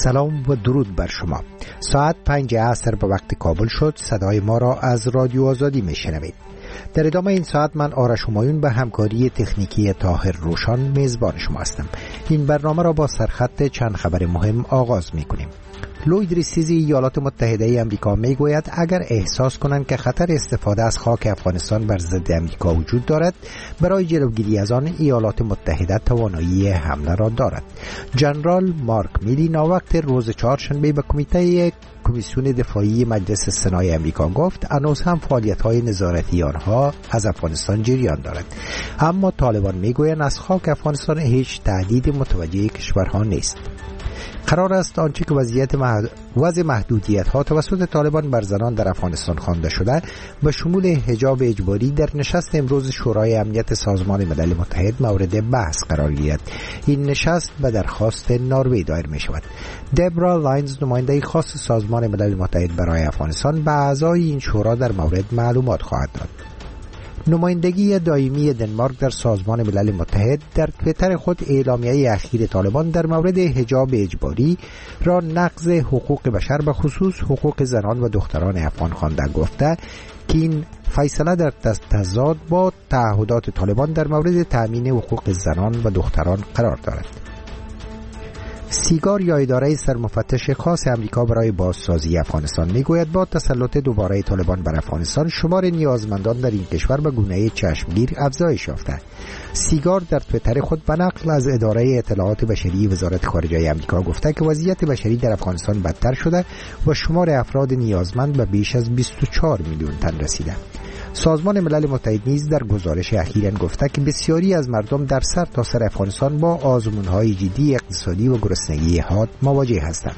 سلام و درود بر شما. ساعت 5 عصر به وقت کابل شد. صدای ما را از رادیو آزادی میشنوید. در ادامه این ساعت من آرش همایون به همکاری تکنیکی طاهر روشان میزبان شما هستم. این برنامه را با سرخط چند خبر مهم آغاز میکنیم. لوید ریستیزی ایالات متحده امریکا میگوید اگر احساس کنند که خطر استفاده از خاک افغانستان بر ضد امریکا وجود دارد، برای جلوگیری از آن ایالات متحده توانایی حمله را دارد. جنرال مارک میلی ناوقت روز چهارشنبه به کمیسیون دفاعی مجلس سنای امریکا گفت هنوز هم فعالیت‌های نظارتی آنها از افغانستان جریان دارد، اما طالبان میگویند از خاک افغانستان هیچ تهدید متوجه کشورها نیست. قرار است آنچه که وضع محدودیت‌ها توسط طالبان بر زنان در افغانستان خوانده شده به شمول حجاب اجباری در نشست امروز شورای امنیت سازمان ملل متحد مورد بحث قرار گیرد. این نشست به درخواست نروژ دایر می شود. دبرا لاینز، نماینده خاص سازمان ملل متحد برای افغانستان، به اعضای این شورا در مورد معلومات خواهد داد. نمایندگی دائمی دنمارک در سازمان ملل متحد در توییتر خود اعلامیه اخیر طالبان در مورد حجاب اجباری را نقض حقوق بشر به خصوص حقوق زنان و دختران افغان خوانده، گفته که این فیصله در تضاد با تعهدات طالبان در مورد تأمین حقوق زنان و دختران قرار دارد. سیگار یا اداره سرمفتش خاص امریکا برای بازسازی افغانستان میگوید با تسلط دوباره طالبان بر افغانستان شمار نیازمندان در این کشور به گونه چشمگیر افزایش یافته. سیگار در توییتر خود به نقل از اداره اطلاعات بشری وزارت خارجه امریکا گفته که وضعیت بشری در افغانستان بدتر شده و شمار افراد نیازمند به بیش از 24 میلیون تن رسیده. سازمان ملل متحد نیز در گزارش اخیراً گفته که بسیاری از مردم در سرتاسر افغانستان با آزمون‌های جدی اقتصادی و گرسنگی حاد مواجه هستند.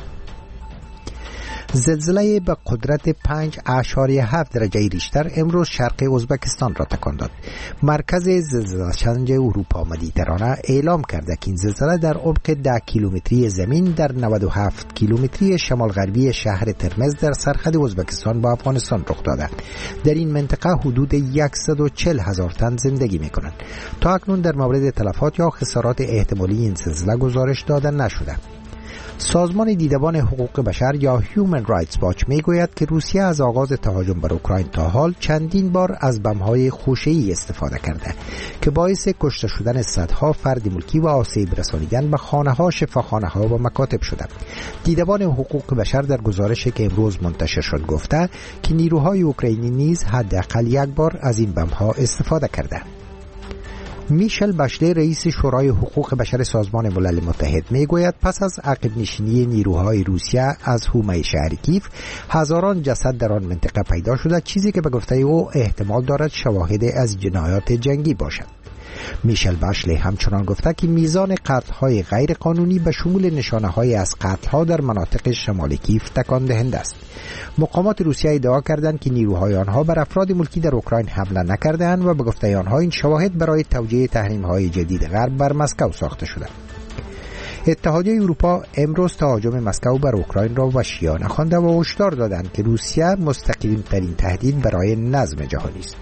زلزله به قدرت 5.7 درجه ریشتر امروز شرق ازبکستان را تکان داد. مرکز زلزله‌شناسی اروپا مدیترانه اعلام کرده که این زلزله در عمق 10 کیلومتری زمین در 97 کیلومتری شمال غربی شهر ترمز در سرحد ازبکستان با افغانستان رخ داده. در این منطقه حدود 140,000 تن زندگی می‌کنند. تا اکنون در مورد تلفات یا خسارات احتمالی این زلزله گزارش داده نشده. سازمان دیدبان حقوق بشر یا Human Rights Watch میگوید که روسیه از آغاز تهاجم بر اوکراین تا حال چندین بار از بمب‌های خوشه‌ای استفاده کرده که باعث کشته شدن صدها فرد ملکی و آسیب رسانیدن به خانه‌ها، شفاخانه‌ها و مکاتب شده. دیدبان حقوق بشر در گزارشی که امروز منتشر شد گفته که نیروهای اوکراینی نیز حداقل یک بار از این بمب‌ها استفاده کرده. میشل باشله، رئیس شورای حقوق بشر سازمان ملل متحد میگوید پس از عقب نشینی نیروهای روسیه از حومه شهر کیف هزاران جسد در آن منطقه پیدا شده، چیزی که به گفته او احتمال دارد شواهد از جنایات جنگی باشد. میشل باشله همچنان گفته که میزان قتل‌های غیر قانونی به شمول نشانه‌های از قتل‌ها در مناطق شمال کیف تکان دهنده است. مقامات روسیه ادعا کردند که نیروهای آنها بر افراد ملکی در اوکراین حمله نکرده‌اند و به گفته آنها این شواهد برای توجیه تحریم‌های جدید غرب بر مسکو ساخته شده. اتحادیه اروپا امروز تهاجم مسکو بر اوکراین را وحشیانه خوانده و هشدار دادند که روسیه مستقیم‌ترین تهدید برای نظم جهانی است.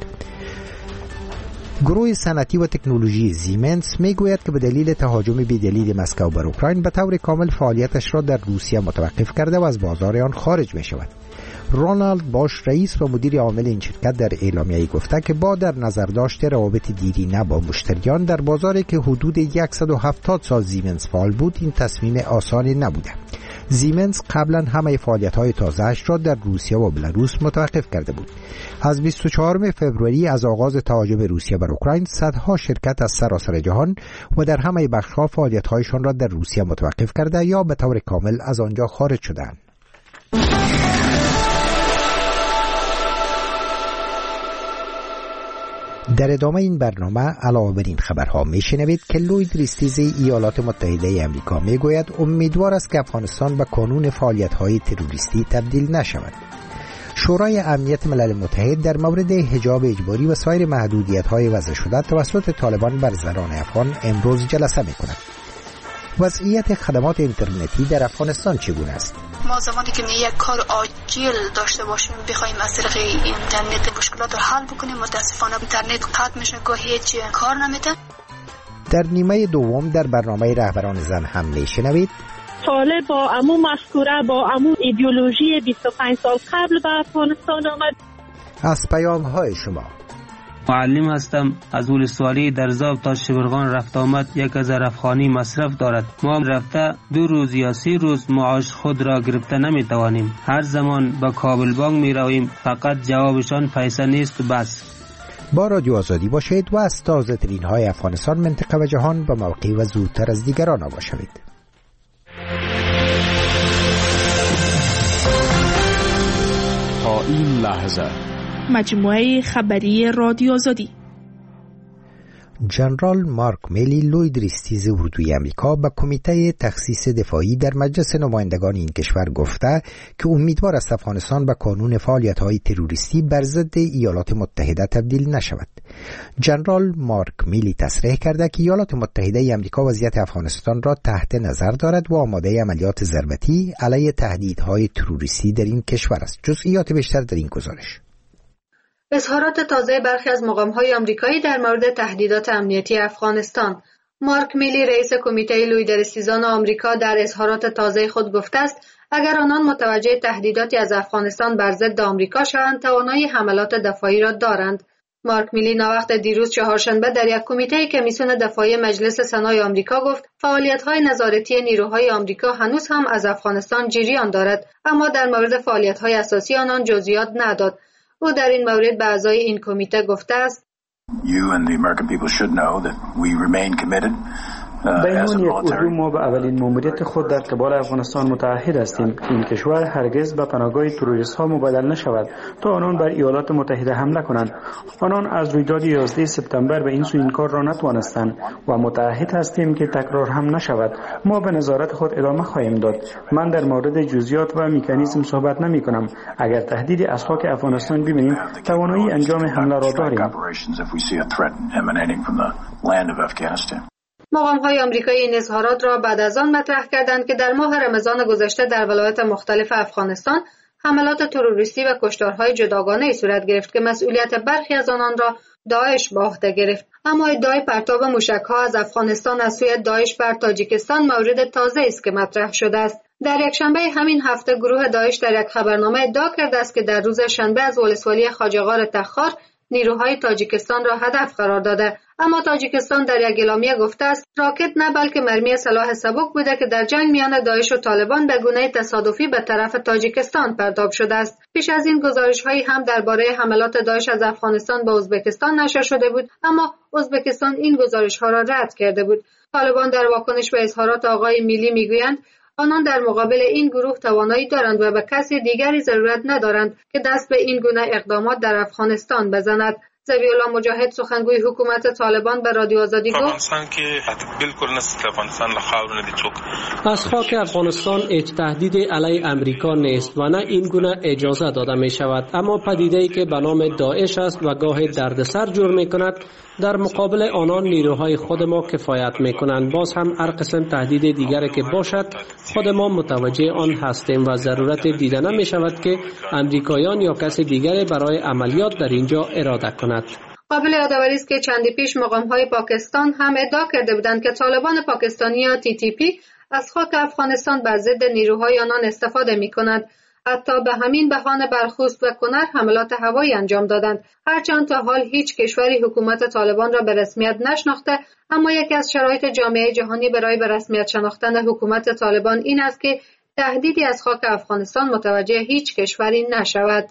گروه صنعتی و تکنولوژی زیمنس میگوید که به دلیل تهاجم بی‌دلیل مسکو بر اوکراین به طور کامل فعالیتش را در روسیه متوقف کرده و از بازار آن خارج می شود. رونالد باش، رئیس و مدیر عامل این شرکت، در اعلامیه‌ای گفته که با در نظر داشت روابط دیرینه با مشتریان در بازاری که حدود 170 سال زیمنس فعال بود، این تصمیم آسانی نبوده. زیمنس قبلا همه فعالیت‌های تازه‌اش را در روسیه و بلاروس متوقف کرده بود. از 24 فوریه از آغاز تهاجم روسیه بر اوکراین، صدها شرکت از سراسر جهان و در همه بخش‌ها فعالیت‌هایشان را در روسیه متوقف کرده یا به طور کامل از آنجا خارج شدند. در ادامه این برنامه علاوه بر این خبرها میشنوید که لوید ریستیزی ایالات متحده امریکا میگوید امیدوار است که افغانستان به کانون فعالیت‌های تروریستی تبدیل نشود. شورای امنیت ملل متحد در مورد حجاب اجباری و سایر محدودیت‌های وضع شده توسط طالبان بر زنان افغان امروز جلسه می‌کند. وضعیت خدمات اینترنتی در افغانستان چگونه است؟ ما زمانی که یک کار عاجل داشته باشیم بخوایم از طریق اینترنت مشکلات رو حل بکنیم، متاسفانه اینترنت قطع میشه، گاهی هیچ کار نمیده. در نیمه دوم در برنامه رهبران زن هم میشنوید طالب با امو مفکوره با امو ایدئولوژی 25 سال قبل به افغانستان آمد. از پیام‌های شما: معلم هستم. از ولسوالی در زاب تا شبرغان رفت آمد 1000 افغانی مصرف دارد. ما رفته 2 روز یا 3 روز معاش خود را گرفته نمی توانیم. هر زمان به کابل بانک می رویم، فقط جوابشان پیسه نیست و بس. با رادیو آزادی باشید و از تازه ترین های افغانستان، منطقه و جهان به موقع و زودتر از دیگران آگاه شوید. تا این لحظه مجموعه خبری رادیو آزادی. جنرال مارک میلی، لوی دریستیز اردوی امریکا، به کمیته تخصیص دفاعی در مجلس نمایندگان این کشور گفته که امیدوار است افغانستان به کانون فعالیت‌های تروریستی بر ضد ایالات متحده تبدیل نشود. جنرال مارک میلی تصریح کرده که ایالات متحده امریکا وضعیت افغانستان را تحت نظر دارد و آماده عملیات ضربتی علیه تهدیدهای تروریستی در این کشور است. جزئیات بیشتر در این گزارش. اظهارات تازه برخی از مقام‌های آمریکایی در مورد تهدیدات امنیتی افغانستان. مارک میلی، رئیس کمیته لویدرستیزان آمریکا، در اظهارات تازه خود گفته است اگر آنان متوجه تهدیداتی از افغانستان بر ضد آمریکا شوند، توانایی حملات دفاعی را دارند. مارک میلی ناوقت دیروز چهارشنبه در یک کمیته کمیسیون دفاعی مجلس سنای آمریکا گفت فعالیت‌های نظارتی نیروهای آمریکا هنوز هم از افغانستان جریان دارد، اما در مورد فعالیت‌های اساسی آنان جزئیات نداد. او در این مورد به اعضای این کمیته گفته است: به عنوان یک اردو ما به اولین ماموریت خود در قبال افغانستان متعهد هستیم که این کشور هرگز به پناهگاه تروریست ها مبادل نشود تا آنان بر ایالات متحده حمله کنند. آنان از رویداد 11 سپتامبر به این سو این کار را نتوانستند و متعهد هستیم که تکرار هم نشود. ما به نظارت خود ادامه خواهیم داد. من در مورد جزئیات و مکانیزم صحبت نمی کنم. اگر تهدیدی از خاک افغانستان ببینیم، توانایی انجام حمله را داریم. مقام‌های آمریکایی این اظهارات را بعد از آن مطرح کردند که در ماه رمضان گذشته در ولایات مختلف افغانستان حملات تروریستی و کشتارهای جداگانه‌ای صورت گرفت که مسئولیت برخی از آنان را داعش به عهده گرفت. اما ادعای پرتاب موشک‌ها از افغانستان از سوی داعش بر تاجیکستان مورد تازه است که مطرح شده است. در یکشنبه همین هفته گروه داعش در یک خبرنامه ادعا کرده است که در روز شنبه از ولسوالی خواجه‌غار تخار نیروهای تاجیکستان را هدف قرار داده، اما تاجیکستان در یک اعلامیه گفته است راکت نه بلکه مرمی سلاح سبک بوده که در جنگ میان داعش و طالبان به گونه تصادفی به طرف تاجیکستان پرتاب شده است. پیش از این گزارش‌هایی هم درباره حملات داعش از افغانستان به ازبکستان نشر شده بود، اما ازبکستان این گزارش‌ها را رد کرده بود. طالبان در واکنش به اظهارات آقای میلی میگویند آنان در مقابل این گروه توانایی دارند و به کسی دیگری ضرورت ندارند که دست به این گونه اقدامات در افغانستان بزند. ذبیح‌الله مجاهد، سخنگوی حکومت طالبان، به رادیو آزادی گفت از خاک افغانستان هیچ تهدید علیه امریکا نیست و نه این گونه اجازه داده می شود، اما پدیده‌ای که به نام داعش است و گاه دردسر جور می کند در مقابل آنان نیروهای خود ما کفایت می کنند. باز هم هر قسم تهدید دیگری که باشد خود ما متوجه آن هستیم و ضرورت دیده نمی شود که امریکایان یا کسی دیگری برای عملیات در اینجا اراده کند. قابل یادآوری است که چندی پیش مقام‌های پاکستان هم ادعا کرده بودند که طالبان پاکستانی یا TTP از خاک افغانستان بر ضد نیروهای آنان استفاده می‌کند. حتی به همین بهانه برخوست و کنر حملات هوایی انجام دادند. هرچند تا حال هیچ کشوری حکومت طالبان را به رسمیت نشناخته، اما یکی از شرایط جامعه جهانی برای به رسمیت شناختن حکومت طالبان این است که تهدیدی از خاک افغانستان متوجه هیچ کشوری نشود.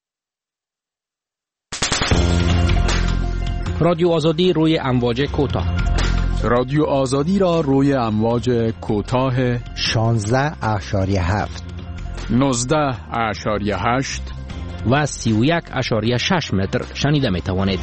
رادیو آزادی روی امواج کوتاه. رادیو آزادی را روی امواج کوتاه 16.7 19.8 و 31.6 متر شنیده می توانید.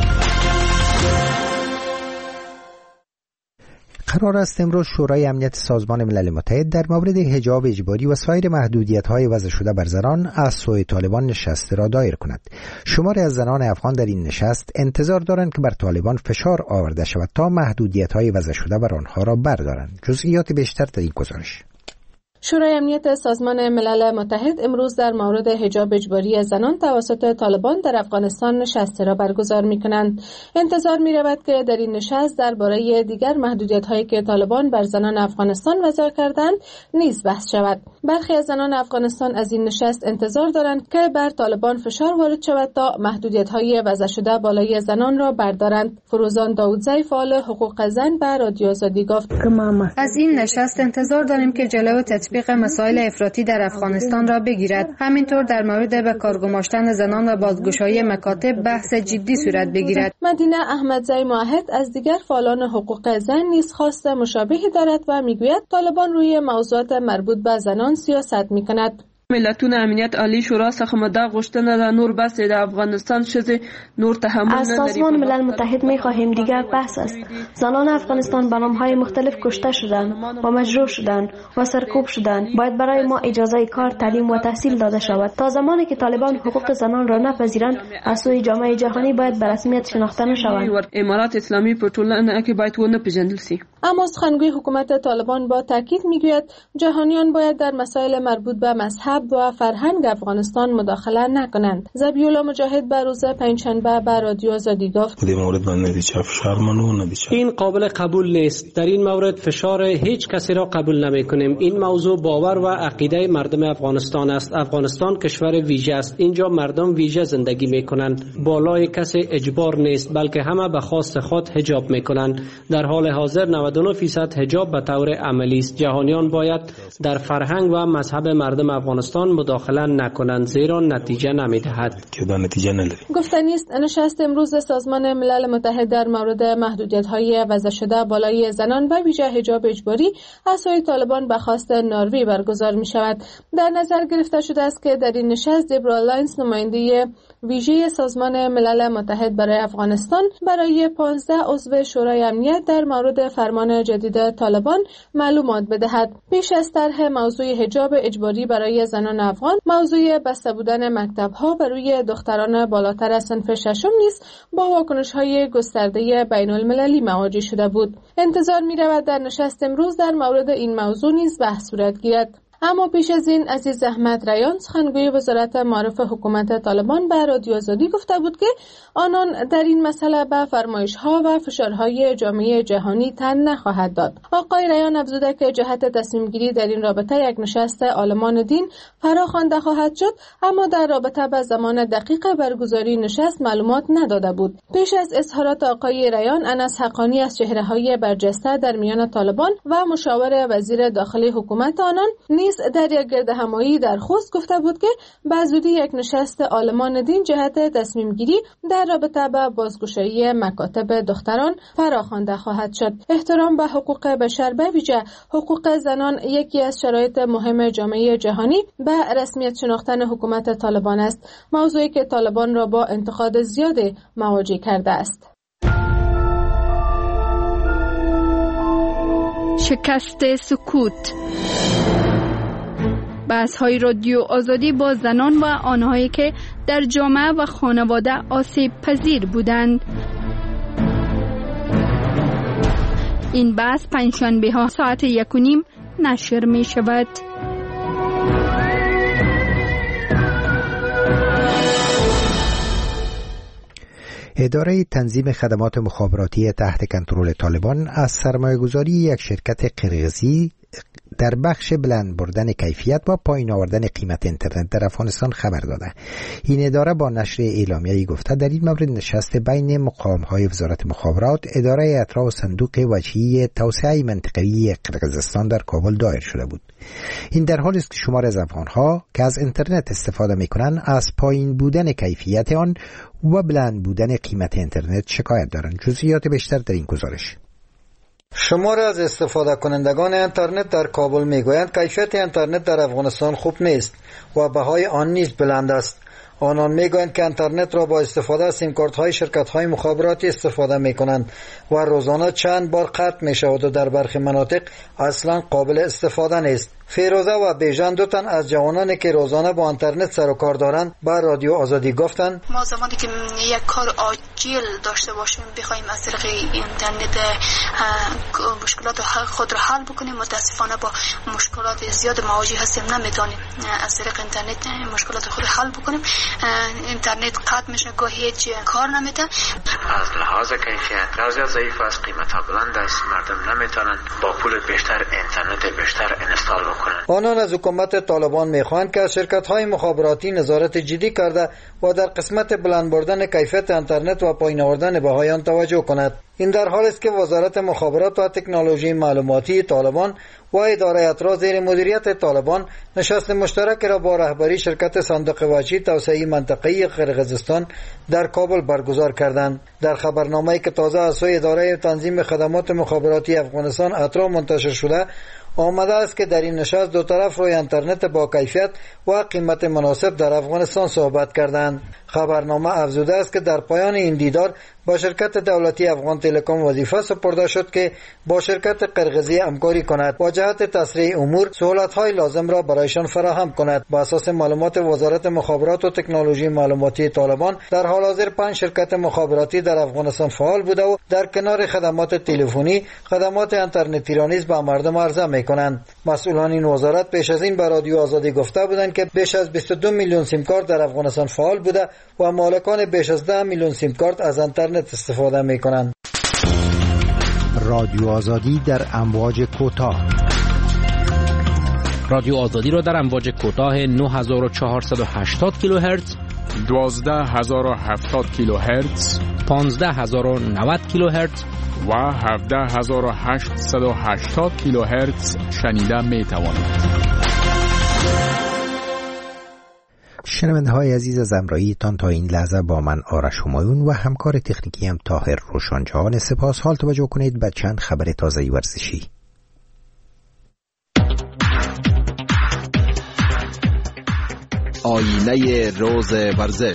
قرار است امروز شورای امنیت سازمان ملل متحد در مورد حجاب اجباری و سایر محدودیت‌های وضع شده بر زنان از سوی طالبان نشست را دایر کند. شماری از زنان افغان در این نشست انتظار دارند که بر طالبان فشار آورده شود تا محدودیت‌های وضع شده بر آنها را بردارند. جزئیات بیشتر در این گزارش. شورای امنیت سازمان ملل متحد امروز در مورد حجاب اجباری زنان توسط طالبان در افغانستان نشستی را برگزار می‌کنند. انتظار می‌رود که در این نشست درباره دیگر محدودیت‌هایی که طالبان بر زنان افغانستان وضع کردند نیز بحث شود. برخی از زنان افغانستان از این نشست انتظار دارند که بر طالبان فشار وارد شود تا محدودیت‌های وضع شده بالای زنان را بردارند. فروزان داودزی فعال حقوق زن به رادیو آزادی گفت: از این نشست انتظار داریم که جلو تطبیق مسائل افراطی در افغانستان را بگیرد. همینطور در مورد به کار گماشتن زنان و بازگشایی مکاتب بحث جدی صورت بگیرد. مدینه احمدزی معاهد از دیگر فعالان حقوق زن نیز خواست مشابهی دارد و میگوید طالبان روی موضوعات مربوط به زنان سیاست میکند. ملتونه امنیت عالی شورا څخه مده غوښتنه ده نور بحث د افغانستان ښځې نور تحمل نه لري. از سازمان ملل متحد می‌خواهیم دیگر بحث است. زنان افغانستان به نام‌های مختلف کشته شدند و مجروح شدند و سرکوب شدند. باید برای ما اجازه کار، تعلیم و تحصیل داده شود. تا زمانی که طالبان حقوق زنان را نپذیرند از سوی جامعه جهانی باید به رسمیت شناخته نشوند. امارات اسلامی په ټولنه کې باید ونه پیژندل شي. اما سخنگوی حکومت طالبان با تاکید میگوید جهانیان باید در مسائل مربوط به مذهب و فرهنگ افغانستان مداخله نکنند. ذبیحالله مجاهد به روز پنجشنبه به رادیو آزادی گفت: این قابل قبول نیست. در این مورد فشار هیچ کسی را قبول نمی‌کنیم. این موضوع باور و عقیده مردم افغانستان است. افغانستان کشور ویژه است. اینجا مردم ویژه زندگی می‌کنند. بالای کسی اجبار نیست بلکه همه به خواست خود حجاب می‌کنند. در حال حاضر 99% حجاب به طور عملی است. جهانیان باید در فرهنگ و مذهب مردم افغانستان مداخله نکنند زیرا نتیجه نمی‌دهد. گفتنی است نشست امروز سازمان ملل متحد در مورد محدودیت‌های وضع شده بالای زنان و ویژه حجاب اجباری از سوی طالبان به خواست نروژ برگزار می‌شود. در نظر گرفته شده است که در این نشست دبرا لاینز نماینده ویژه سازمان ملل متحد برای افغانستان برای 15 عضو شورای امنیت در مورد فرمان جدید طالبان معلومات بدهد. پیش از طرح موضوع حجاب اجباری برای زنان افغان، موضوع بسته بودن مکتب‌ها بر روی دختران بالاتر از صنف ششم نیز با واکنش‌های گسترده بین‌المللی مواجه شده بود. انتظار می‌رود در نشست امروز در مورد این موضوع نیز بحث صورت گیرد. اما پیش از این عزیز احمد ریان سخنگوی وزارت معارف حکومت طالبان به رادیو آزادی گفته بود که آنان در این مسئله به فرمایش‌ها و فشارهای جامعه جهانی تن نخواهد داد. آقای ریان افزوده که جهت تصمیم گیری در این رابطه یک نشست عالمان دین فراخوانده خواهد شد، اما در رابطه به زمان دقیق برگزاری نشست معلومات نداده بود. پیش از اظهارات آقای ریان، انس حقانی از چهره‌های برجسته در میان طالبان و مشاور وزیر داخلی حکومت آنان در یک گردهمایی در خوست گفته بود که به زودی یک نشست عالمان دین جهت تصمیم گیری در رابطه با بازگشایی مکاتب دختران فراخوانده خواهد شد. احترام به حقوق بشر به ویژه حقوق زنان یکی از شرایط مهم جامعه جهانی به رسمیت شناختن حکومت طالبان است، موضوعی که طالبان را با انتقاد زیاد مواجه کرده است. شکست سکوت. بحث‌های رادیو آزادی با زنان و آنهایی که در جامعه و خانواده آسیب پذیر بودند. این بحث پنجشنبه‌ها ساعت 1:30 نشر می شود. اداره تنظیم خدمات مخابراتی تحت کنترل طالبان از سرمایه‌گذاری یک شرکت قرغیزی در بخش بلند بردن کیفیت و پایین آوردن قیمت اینترنت در افغانستان خبر داده. این اداره با نشر اعلامیه‌ای گفته در این مورد نشست بین مقام‌های وزارت مخابرات، اداره اطراح و صندوق وجهی توسعه منطقه‌ای قرغیزستان در کابل دایر شده بود. این در حالی است که شمار از افغان‌ها که از اینترنت استفاده می‌کنند از پایین بودن کیفیت آن و بلند بودن قیمت اینترنت شکایت دارند. جزئیات بیشتر در این گزارش. شمار از استفاده کنندگان اینترنت در کابل میگویند کیفیت اینترنت در افغانستان خوب نیست و بهای آن نیز بلند است. آنان میگویند که اینترنت را با استفاده از سیم کارت های شرکت های مخابراتی استفاده میکنند و روزانه چند بار قطع میشود و در برخی مناطق اصلا قابل استفاده نیست. فیروزه و بیژن دو تن از جوانانی که روزانه با اینترنت سر و کار دارند با رادیو آزادی گفتند ما زمانی که یک کار عاجل داشته باشیم بخوایم از طریق اینترنت مشکلات خود را حل بکنیم، متاسفانه با مشکلات زیاد مواجه هستیم، نمیتونیم از طریق اینترنت مشکلات خود حل بکنیم. اینترنت قطع میشه، گاهی هیچ کار نمیده. از لحاظ کیفیت بسیار ضعیف است، قیمت‌ها بلند است، مردم نمیتونن با پول بیشتر اینترنت بیشتر اینستال بکنن. آنان از حکومت طالبان میخواهند که از شرکت‌های مخابراتی نظارت جدی کرده و در قسمت بلند بردن کیفیت اینترنت و پایین آوردن بهای آن توجه کند. این در حالی است که وزارت مخابرات و تکنولوژی معلوماتی طالبان و اداره اطراح زیر مدیریت طالبان نشست مشترک را با رهبری شرکت صندوق واچی توسعه منطقه‌ای قرقیزستان در کابل برگزار کردند. در خبرنامه‌ای که تازه از سوی اداره تنظیم خدمات مخابراتی افغانستان اطراح منتشر شده آمده است که در این نشست دو طرف روی اینترنت با کیفیت و قیمت مناسب در افغانستان صحبت کردند. خبرنامه افزوده است که در پایان این دیدار با شرکت دولتی افغان تلکام وظیفه سپرده شد که با شرکت قرقیزی همکاری کند و جهت تسریع امور سهولت‌های لازم را برایشان فراهم کند. با اساس معلومات وزارت مخابرات و تکنولوژی معلوماتی طالبان در حال حاضر 5 شرکت مخابراتی در افغانستان فعال بوده و در کنار خدمات تلفنی خدمات اینترنتی را نیز به مردم عرضه می‌کنند. مسئولان این وزارت پیش از این به رادیو آزادی گفته بودند که بیش از 22 میلیون سیم کارت در افغانستان فعال بوده و مالکان بیش از 10 میلیون سیم کارت از اینترنت استفاده می‌کنند. رادیو آزادی در امواج کوتاه. رادیو آزادی را در امواج کوتاه 9480 کیلوهرتز، 12070 کیلوهرتز، 15090 کیلوهرتز و 17880 کیلوهرتز شنیده می توانید. شنونده های عزیز از همراهیتان تا این لحظه با من آرش همایون و همکار تکنیکی هم طاهر روشنجهان سپاس. حال توجه کنید به چند خبر تازه ورزشی. آینه روز ورزش.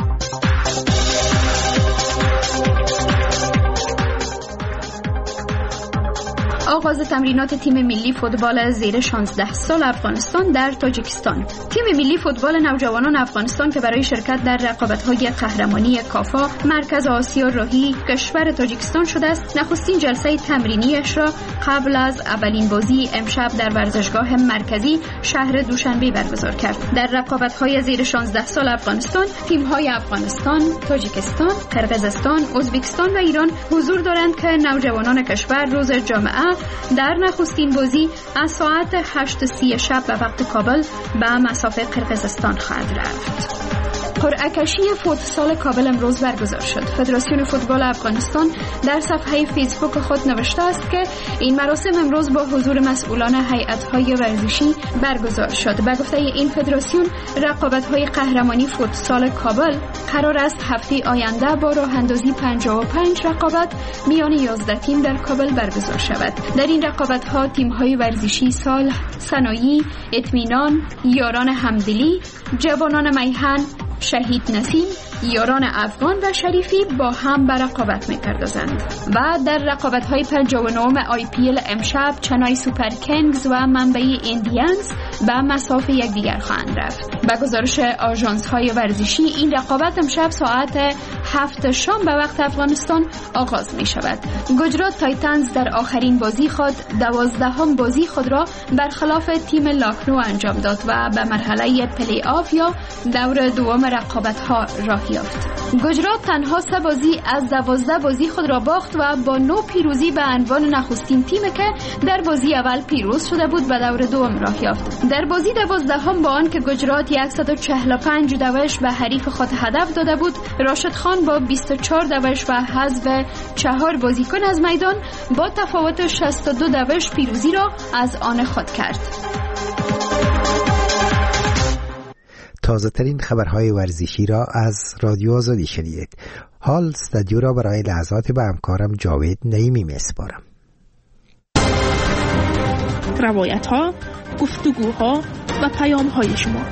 آغاز تمرینات تیم ملی فوتبال زیر 16 سال افغانستان در تاجیکستان. تیم ملی فوتبال نوجوانان افغانستان که برای شرکت در رقابت‌های قهرمانی کافا مرکز آسیا راهی کشور تاجیکستان شده است، نخستین جلسه تمرینیش را قبل از اولین بازی امشب در ورزشگاه مرکزی شهر دوشنبه برگزار کرد. در رقابت‌های زیر 16 سال افغانستان، تیم‌های افغانستان، تاجیکستان، قرقیزستان، ازبکستان و ایران حضور دارند که نوجوانان کشور روز جمعه در نخستین بازی از ساعت 8:30 شب به وقت کابل به مسافه قرقیزستان خواهد رفت. قرعه‌کشی فوتسال کابل امروز برگزار شد. فدراسیون فوتبال افغانستان در صفحه فیسبوک خود نوشته است که این مراسم امروز با حضور مسئولان هیئت‌های ورزشی برگزار شد. به گفته این فدراسیون، رقابت‌های قهرمانی فوتسال کابل قرار است هفته آینده با راه‌اندازی 55 رقابت میان 11 تیم در کابل برگزار شود. در این رقابت‌ها تیم‌های ورزشی صالح، سنایی، اطمینان، یاران همدلی، جوانان میهن، شهید نسیم، یاران افغان و شریفی با هم به رقابت می‌پردازند. و در رقابت‌های 59 IPL امشب چنای سوپر کینگز و منبعی ایندیانز به مسافه یکدیگر خواهند رفت. به گزارش آژانس‌های ورزشی، این رقابت امشب ساعت 7 شام به وقت افغانستان آغاز می‌شود. گجرات تایتنز در آخرین بازی خود 12ام بازی خود را برخلاف تیم لاکنو انجام داد و به مرحله پلی آف یا دور دوم رقابت‌ها راه یافت. گجرات تنها 3 بازی از 12 بازی خود را باخت و با 9 پیروزی به عنوان نخستین تیم که در بازی اول پیروز شده بود به دور دوم راه یافت. در بازی 12 با آن که گجرات 145 دوش به حریف خود هدف داده بود، راشد خان با 24 دوش و حذف 4 بازیکن از میدان با تفاوت 62 دوش پیروزی را از آن خود کرد. تازه ترین خبرهای ورزشی را از رادیو آزادی شنیدید. حال استودیو را برای لحظات به همکارم جاوید نعیمی میسپارم. روایت ها، گفتگوها و پیام های شما.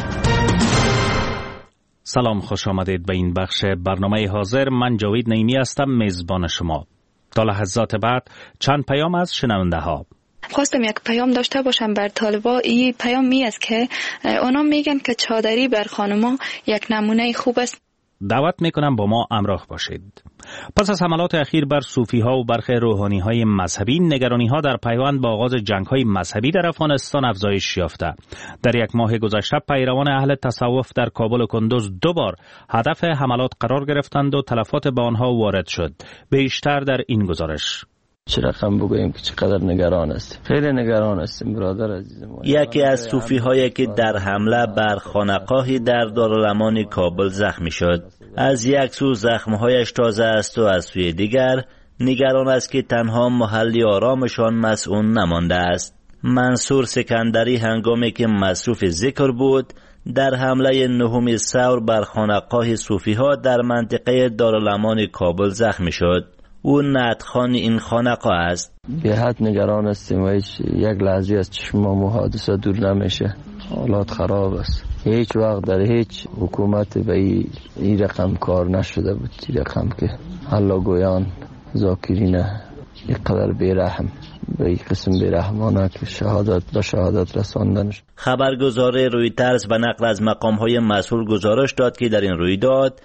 سلام، خوش آمدید به این بخش برنامه حاضر. من جاوید نعیمی هستم، میزبان شما. تا لحظات بعد چند پیام از شنونده ها. خواستم یک پیام داشته باشم بر طالبا. این پیام می است که اونا میگن که چادری بر خانما یک نمونه خوب است. دعوت میکنم با ما همراه باشید. پس از حملات اخیر بر صوفی ها و برخی روحانی های مذهبی، نگرانی ها در پیوند با آغاز جنگ های مذهبی در افغانستان افزایش یافته. در یک ماه گذشته پیروان اهل تصوف در کابل و کندوز 2 بار هدف حملات قرار گرفتند و تلفات به آنها وارد شد. بیشتر در این گزارش. چه رقم بگوییم که چقدر نگران است. خیلی نگران هستیم برادر عزیز ما. یکی از صوفی هایی که در حمله بر خانقاهی در دارالامان کابل زخمی شد. از یک سو زخمهایش تازه است و از سوی دیگر نگران است که تنها محل آرامشان مسئول نمانده است. منصور سکندری هنگامی که مصروف ذکر بود در حمله 9 ثور بر خانقاه صوفی ها در منطقه دارالامان کابل زخمی شد. او نعتخوان این خانقاه است. به حد نگران هستیم و یک لحظه از چشم ما حادثه دور نمیشه. حالات خراب است. هیچ وقت در هیچ حکومت به این رقم کار نشده بود. این رقم که الله گویان ذاکرین اینقدر بیرحم به این قسم بیرحمانه که شهادت رساندن. خبرگزاری رویترز به نقل از مقام‌های مسئول گزارش داد که در این رویداد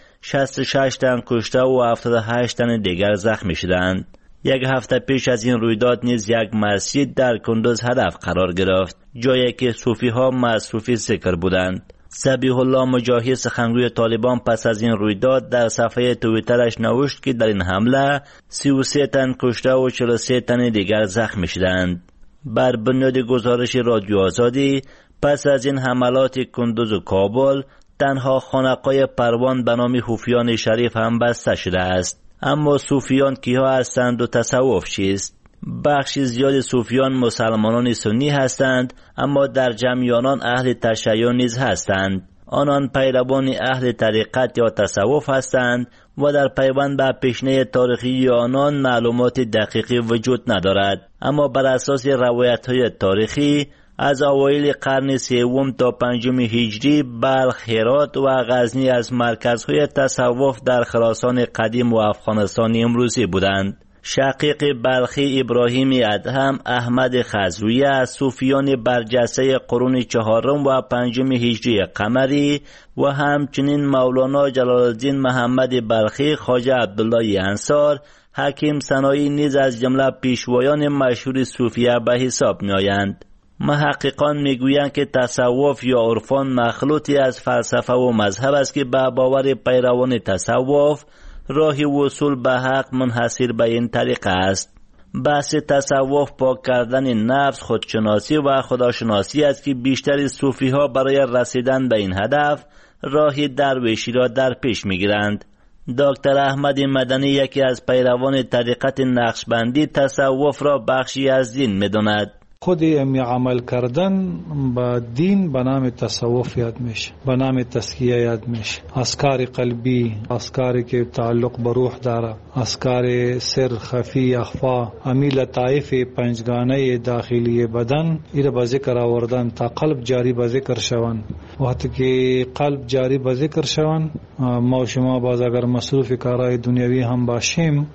66 تن کشته و 78 تن دیگر زخمی شدند. یک هفته پیش از این رویداد نیز یک مسجد در کندوز هدف قرار گرفت، جایی که صوفی ها مصروف ذکر بودند. ذبیح الله مجاهد سخنگوی طالبان پس از این رویداد در صفحه توییترش نوشت که در این حمله 33 تن کشته و 43 تن دیگر زخمی شدند. بر بنیاد گزارش رادیو آزادی پس از این حملات کندوز و کابل تنها خانقاه پروان به نام حوفیان شریف هم بسته شده است. اما صوفیان کیها هستند و تصوف چیست؟ بخش زیاد صوفیان مسلمانان سنی هستند، اما در جمع آنان اهل تشیع نیز هستند. آنان پیروان اهل طریقت یا تصوف هستند و در پیوند به پیشینه تاریخی آنان معلومات دقیقی وجود ندارد. اما بر اساس روایت‌های تاریخی از اوایل قرن 3 تا 5 هجری بلخ، هرات و غزنی از مرکزهای تصوف در خراسان قدیم و افغانستان امروزی بودند. شقیق بلخی ابراهیم ادهم احمد خزرویه از صوفیان برجسته قرون 4 و 5 هجری قمری و همچنین مولانا جلال الدین محمد بلخی، خواجه عبدالله انصار، حکیم سنایی نیز از جمله پیشوایان مشهور صوفیه به حساب می‌آیند. محققان میگویند که تصوف یا عرفان مخلوطی از فلسفه و مذهب است که به باور پیروان تصوف راه وصول به حق منحصر به این طریقه است. بحث تصوف پاک کردن نفس، خودشناسی و خداشناسی است که بیشتر صوفی ها برای رسیدن به این هدف راه درویشی را در پیش میگیرند. دکتر احمد مدنی، یکی از پیروان طریقت نقشبندی، تصوف را بخشی از دین می‌داند. خود امی عمل کردن با دین به نام تصوف یاد میشه، به نام تزکیه یاد میشه. اذکار قلبی، اذکاری که تعلق به روح داره، اذکار سر، خفی، اخفا، امی لطائف پنجگانه داخلی بدن ایره به ذکر آوردن تا قلب جاری به ذکر شون. وقتی که قلب جاری به ذکر شون، ما و شما باز اگر مصروف کارهای دنیوی هم باشیم،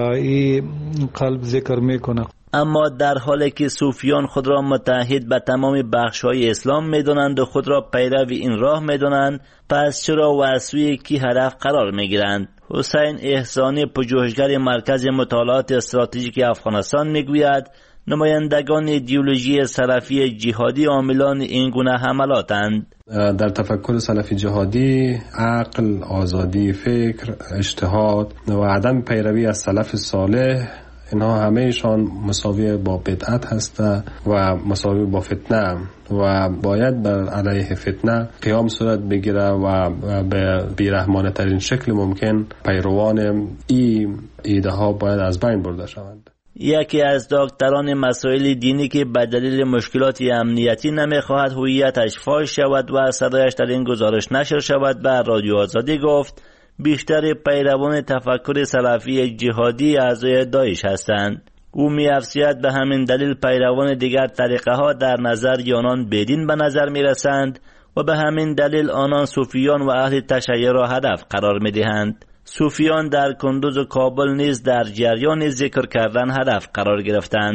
این قلب ذکر میکنه. اما در حالی که صوفیان خود را متحد به تمام بخش‌های اسلام می‌دانند و خود را پیرو این راه می‌دانند، پس چرا و از سوی کی هدف قرار می‌گیرند؟ حسین احسانی، پژوهشگر مرکز مطالعات استراتژیک افغانستان می‌گوید نمایندگان ایدئولوژی سلفی جهادی عاملان این گونه حملاتند. در تفکر سلفی جهادی عقل، آزادی فکر، اجتهاد و عدم پیروی از سلف صالح، اینها همهشان مساوی با بدعت هست و مساوی با فتنه و باید بر علیه فتنه قیام صورت بگیره و به بیرحمانه ترین شکل ممکن پیروان این ایده ها باید از بین برده شوند. یکی از دکتران مسائل دینی که به دلیل مشکلات امنیتی نمیخواهد هویتش فاش شود و صدایش در این گزارش نشر شود به رادیو آزادی گفت بیشتر پیروان تفکر سلفی جهادی اعضای داعش هستند. او می‌افزاید به همین دلیل پیروان دیگر طریقه ها در نظر آنان بدین به نظر می‌رسند و به همین دلیل آنان صوفیان و اهل تشیع را هدف قرار می‌دهند. صوفیان در کندوز و کابل نیز در جریان ذکر کردن هدف قرار گرفتند.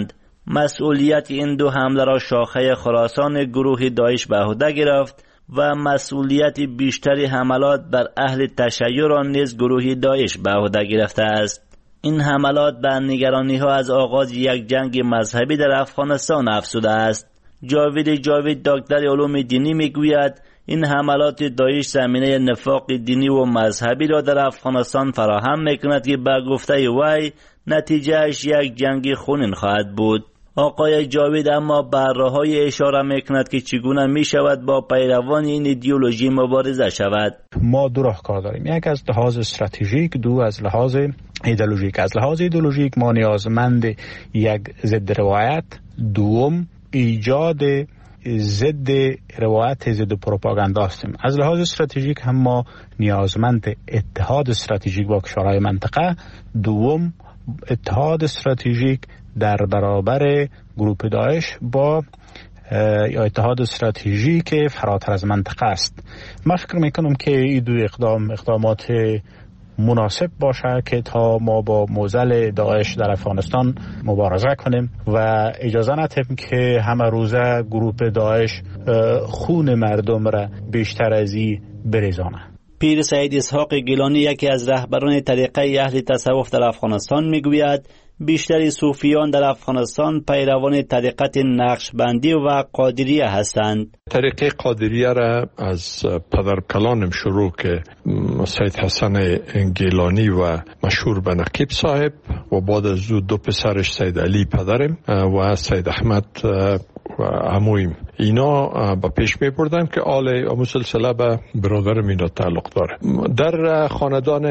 مسئولیت این دو حمله را شاخه خراسان گروه داعش به عهده گرفت و مسئولیت بیشتری حملات بر اهل تشیع را نیز گروه داعش به عهده گرفته است. این حملات به نگرانی ها از آغاز یک جنگ مذهبی در افغانستان افزوده است. جاوید دکتر علوم دینی میگوید این حملات داعش زمینه نفاق دینی و مذهبی را در افغانستان فراهم میکند که به گفته وی نتیجهش یک جنگ خونین خواهد بود. آقای جاوید اما بر راه‌های اشاره میکند که چگونه میشود با پیروان این ایدئولوژی مبارزه شود. ما دو راهکار داریم، یک از لحاظ استراتژیک، دو از لحاظ ایدئولوژیک. از لحاظ ایدئولوژیک ما نیازمند یک ضد روایت، دوم ایجاد ضد روایت ضد پروپاگاندا هستیم. از لحاظ استراتژیک هم ما نیازمند اتحاد استراتژیک با کشورهای منطقه، دوم اتحاد استراتژیک در برابر گروه داعش با یا اتحاد استراتژیک فراتر از منطقه است. من فکر میکنم که این دو اقدامات مناسب باشه که تا ما با موزل داعش در افغانستان مبارزه کنیم و اجازه ندهیم که همه روزه گروه داعش خون مردم را بیشتر از این بریزانه. پیر سید اسحاق گیلانی یکی از رهبران طریقه اهل تصوف در افغانستان میگوید بیشتر صوفیان در افغانستان پیروان طریقت نقشبندی و قادریه هستند. طریقه قادریه را از پدرکلانم شروع که سید حسن گیلانی و مشهور به نقیب صاحب و بعد از دو پسرش سید علی پدرم و سید احمد و عمویم، اینا با پیش می بردن که آل مسلسله به برادرم اینا تعلق داره. در خاندان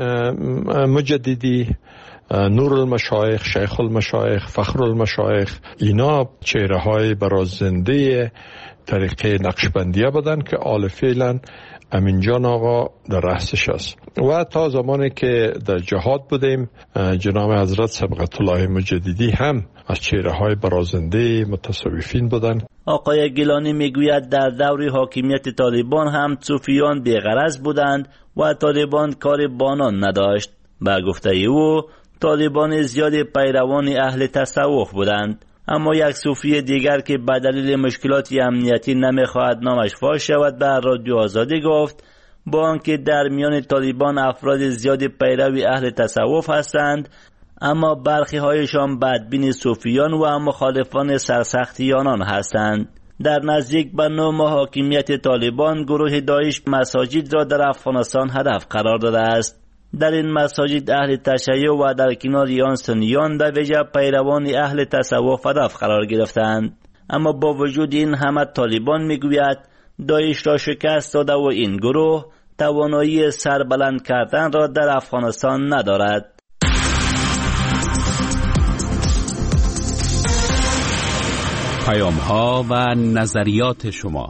مجددی نور المشایخ، شیخ المشایخ، فخر المشایخ، اینا چهره های برازنده طریقه نقشبندیه بودن که آل فعلا امین جان آقا در رأسش است. و تا زمانی که در جهاد بودیم جناب حضرت سبقت الله مجددی هم از چهره های برازنده متصوفین بودن. آقای گیلانی میگوید در دور حاکمیت طالبان هم صوفیان بی‌غرض بودند و طالبان کار بانان نداشت. به گفته او طالبان زیاد پیروان اهل تصوف بودند، اما یک صوفی دیگر که به دلیل مشکلات امنیتی نمیخواهد نامش فاش شود به رادیو آزادی گفت با آنکه در میان طالبان افراد زیاد پیرو اهل تصوف هستند، اما برخی هایشان بدبین صوفیان و مخالفان سرسختیانان هستند. در نزدیک به 9 ماه حاکمیت طالبان گروه داعش مساجد را در افغانستان هدف قرار داده است. در این مساجد اهل تشیع و در کنار آن سنیان به ویژه پیروان اهل تصوف هدف قرار گرفتند. اما با وجود این همه طالبان میگوید داعش را شکست داده و این گروه توانایی سربلند کردن را در افغانستان ندارد. پیام‌ها و نظریات شما.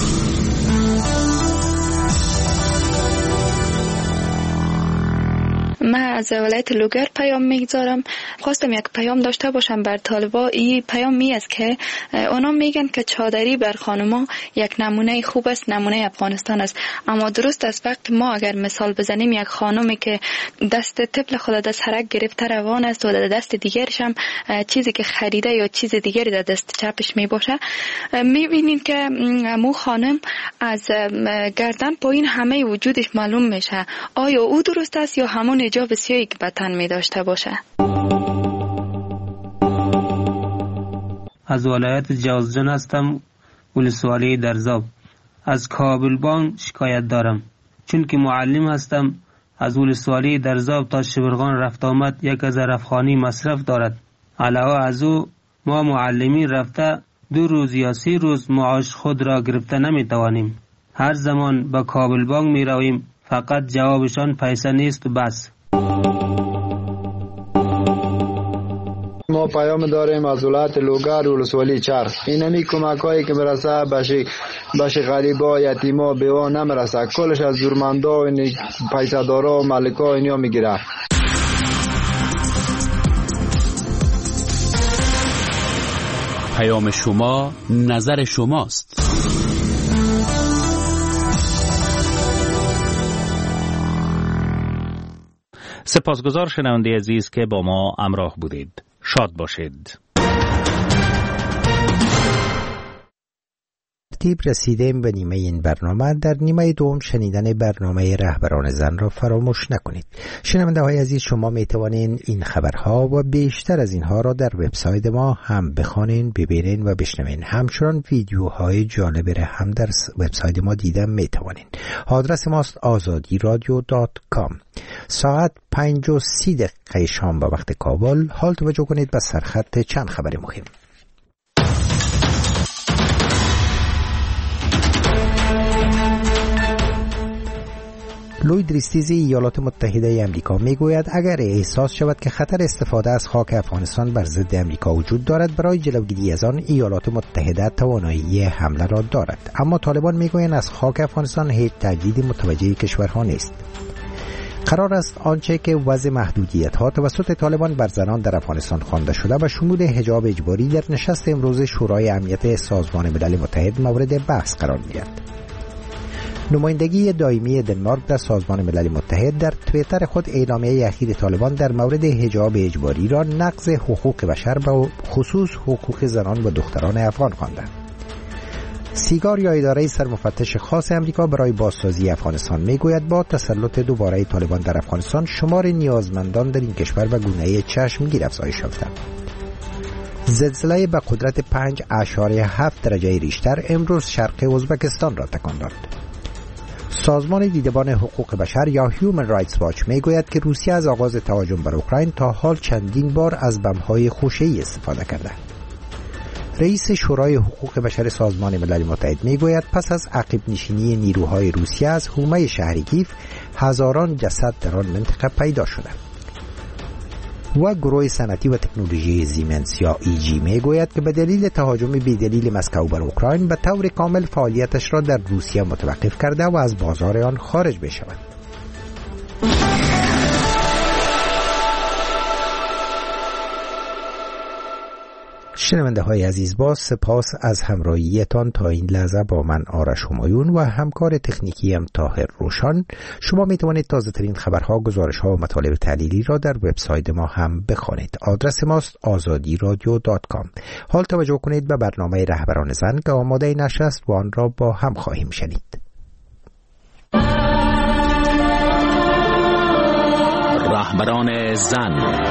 من از ولایت لوگر پیام میگذارم. خواستم یک پیام داشته باشم بر طالبا. این پیام می است که اونا میگن که چادری بر خانما یک نمونه خوب است، نمونه افغانستان است، اما درست است وقت ما اگر مثال بزنیم یک خانمی که دست طفل خود دست حرک گرفته روان است و در دست دیگرش هم چیزی که خریده یا چیز دیگری در دست چپش می باشه، میبینین که امو خانم از گردن پایین همه وجودش معلوم میشه. آیا او درست است یا همون حجاب سیاهی که به تن می داشته باشه؟ از ولایت جوزجان هستم، ولسوالی درزاب. از کابل بانک شکایت دارم چون که معلم هستم. از ولسوالی درزاب تا شبرغان رفت آمد 1000 افغانی مصرف دارد. علاوه از او ما معلمین رفته 2 روز یا 3 روز معاش خود را گرفته نمی توانیم. هر زمان به کابل بانک می رویم فقط جوابشان پیسه نیست و بس. ما پیام داریم از ولایت لوگر و ولسوالی چرخ. این همی کمک هایی که برسه بشه غریبا، یتیما، بیوا نمرسه، کلش از زورمندا و پیسه دارا و ملکا اینیا میگیره. پیام شما نظر شماست. سپاسگزار شنونده عزیز که با ما همراه بودید. شاد باشید. ترتیب رسیدیم به نیمه این برنامه. در نیمه دوم شنیدن برنامه رهبران زن را فراموش نکنید. شنونده های عزیز، شما می توانید این خبرها و بیشتر از اینها را در وبسایت ما هم بخوانید، ببینید و بشنوید. همچنان ویدیوهای جالب را هم در وبسایت ما دیدن می توانید. آدرس ماست azadiradio.com. ساعت 5:30 شام به وقت کابل. حال توجه کنید به سرخط چند خبر مهم. لوید ریستیزی ایالات متحده امریکا میگوید اگر احساس شود که خطر استفاده از خاک افغانستان بر ضد امریکا وجود دارد، برای جلوگیری از آن ایالات متحده توانایی حمله را دارد. اما طالبان میگویند از خاک افغانستان هیچ تهدیدی متوجه کشورها نیست. قرار است آنچه که وضع محدودیت‌ها توسط طالبان بر زنان در افغانستان خوانده شده و شمول حجاب اجباری در نشست امروز شورای امنیت سازمان ملل متحد مورد بحث قرار گیرد. نمایندگی دائمی دنمارک در سازمان ملل متحد در توییتر خود اعلامیه اخیر طالبان در مورد حجاب اجباری را نقض حقوق بشر و خصوص حقوق زنان و دختران افغان خواند. سیگار یا اداره سرمفتش خاص امریکا برای بازسازی افغانستان میگوید با تسلط دوباره طالبان در افغانستان شمار نیازمندان در این کشور و گونه چشمگیر افزایش یافته. زلزله به قدرت 5.7 درجه ریشتر امروز شرق ازبکستان را تکان داد. سازمان دیدبان حقوق بشر یا هیومن رایتس واچ میگوید که روسیه از آغاز تهاجم بر اوکراین تا حال چندین بار از بمب‌های خوشه‌ای استفاده کرده. رئیس شورای حقوق بشر سازمان ملل متحد میگوید پس از عقب نشینی نیروهای روسیه از حومه شهر کیف هزاران جسد در آن منطقه پیدا شده. و گروه صنعتی و تکنولوژی زیمنس یا ایجی میگوید که به دلیل تهاجم بی‌دلیل مسکو بر اوکراین به طور کامل فعالیتش را در روسیه متوقف کرده و از بازار آن خارج بشود. شنونده های عزیز، با سپاس از همراهیتان تا این لحظه با من آرش همایون و همکار تکنیکیم طاهر روشان. شما می توانید تازه ترین خبرها، گزارش‌ها و مطالب تحلیلی را در وبسایت ما هم بخوانید. آدرس ماست azadiradio.com. حال توجه کنید به برنامه رهبران زن که آماده نشست و آن را با هم خواهیم شنید. رهبران زن.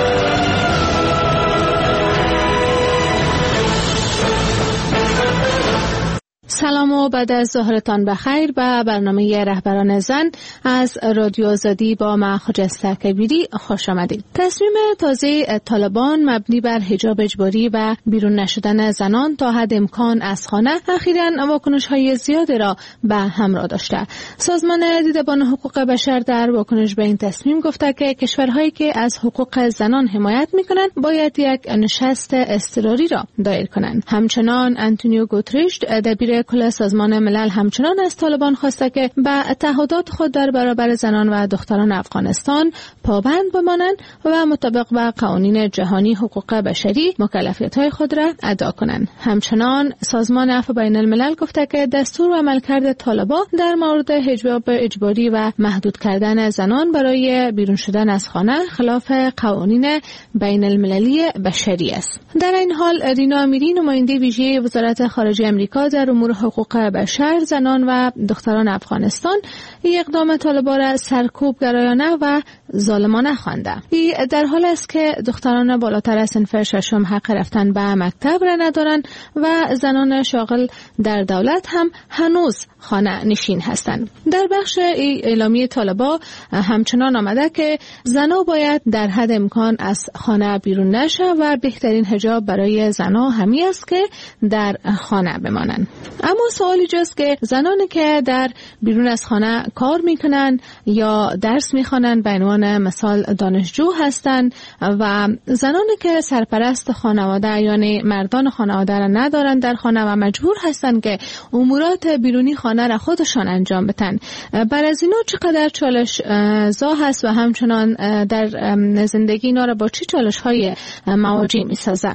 سلام و بعد از ظهرتان بخیر به برنامه رهبران زن از رادیو آزادی با من خجسته کبیری خوش آمدید. تصمیم تازه طالبان مبنی بر حجاب اجباری و بیرون نشدن زنان تا حد امکان از خانه اخیراً واکنش‌های زیادی را به همراه داشته. سازمان دیدبان حقوق بشر در واکنش به این تصمیم گفته که کشورهایی که از حقوق زنان حمایت می‌کنند باید یک نشست اضطراری را دایر کنند. همچنان آنتونیو گوتریش دبیر کل سازمان ملل همچنان از طالبان خواسته که به تعهدات خود در برابر زنان و دختران افغانستان پابند بمانند و مطابق با قوانین جهانی حقوق بشری مکلفیت‌های خود را ادا کنند. همچنان سازمان عفو بین الملل گفته که دستور و عملکرد طالبان در مورد حجاب اجباری و محدود کردن زنان برای بیرون شدن از خانه خلاف قوانین بین المللی بشری است. در این حال رینا امیری، نماینده ویژه وزارت خارجه آمریکا در امور حقوق بشر، زنان و دختران افغانستان، این اقدام طالبان را سرکوب گرایانه و ظالمانه خوانده. این در حال است که دختران بالاتر از صنف ششم حق رفتن به مکتب را ندارند و زنان شاغل در دولت هم هنوز خانه نشین هستند. در بخش اعلامیه طالبان همچنان آمده که زنها باید در حد امکان از خانه بیرون نشوند و بهترین حجاب برای زنها همین است که در خانه بمانند. اما سوالی جاست که زنانی که در بیرون از خانه کار میکنن یا درس میخوانند، به عنوان مثال دانشجو هستند، و زنانی که سرپرست خانواده یعنی مردان خانواده را ندارند در خانه و مجبور هستند که امورات بیرونی خانه را خودشان انجام بدن، بر از اینا چقدر چالش زا هست و همچنان در زندگی اینا را با چه چالش های مواجه میسازه.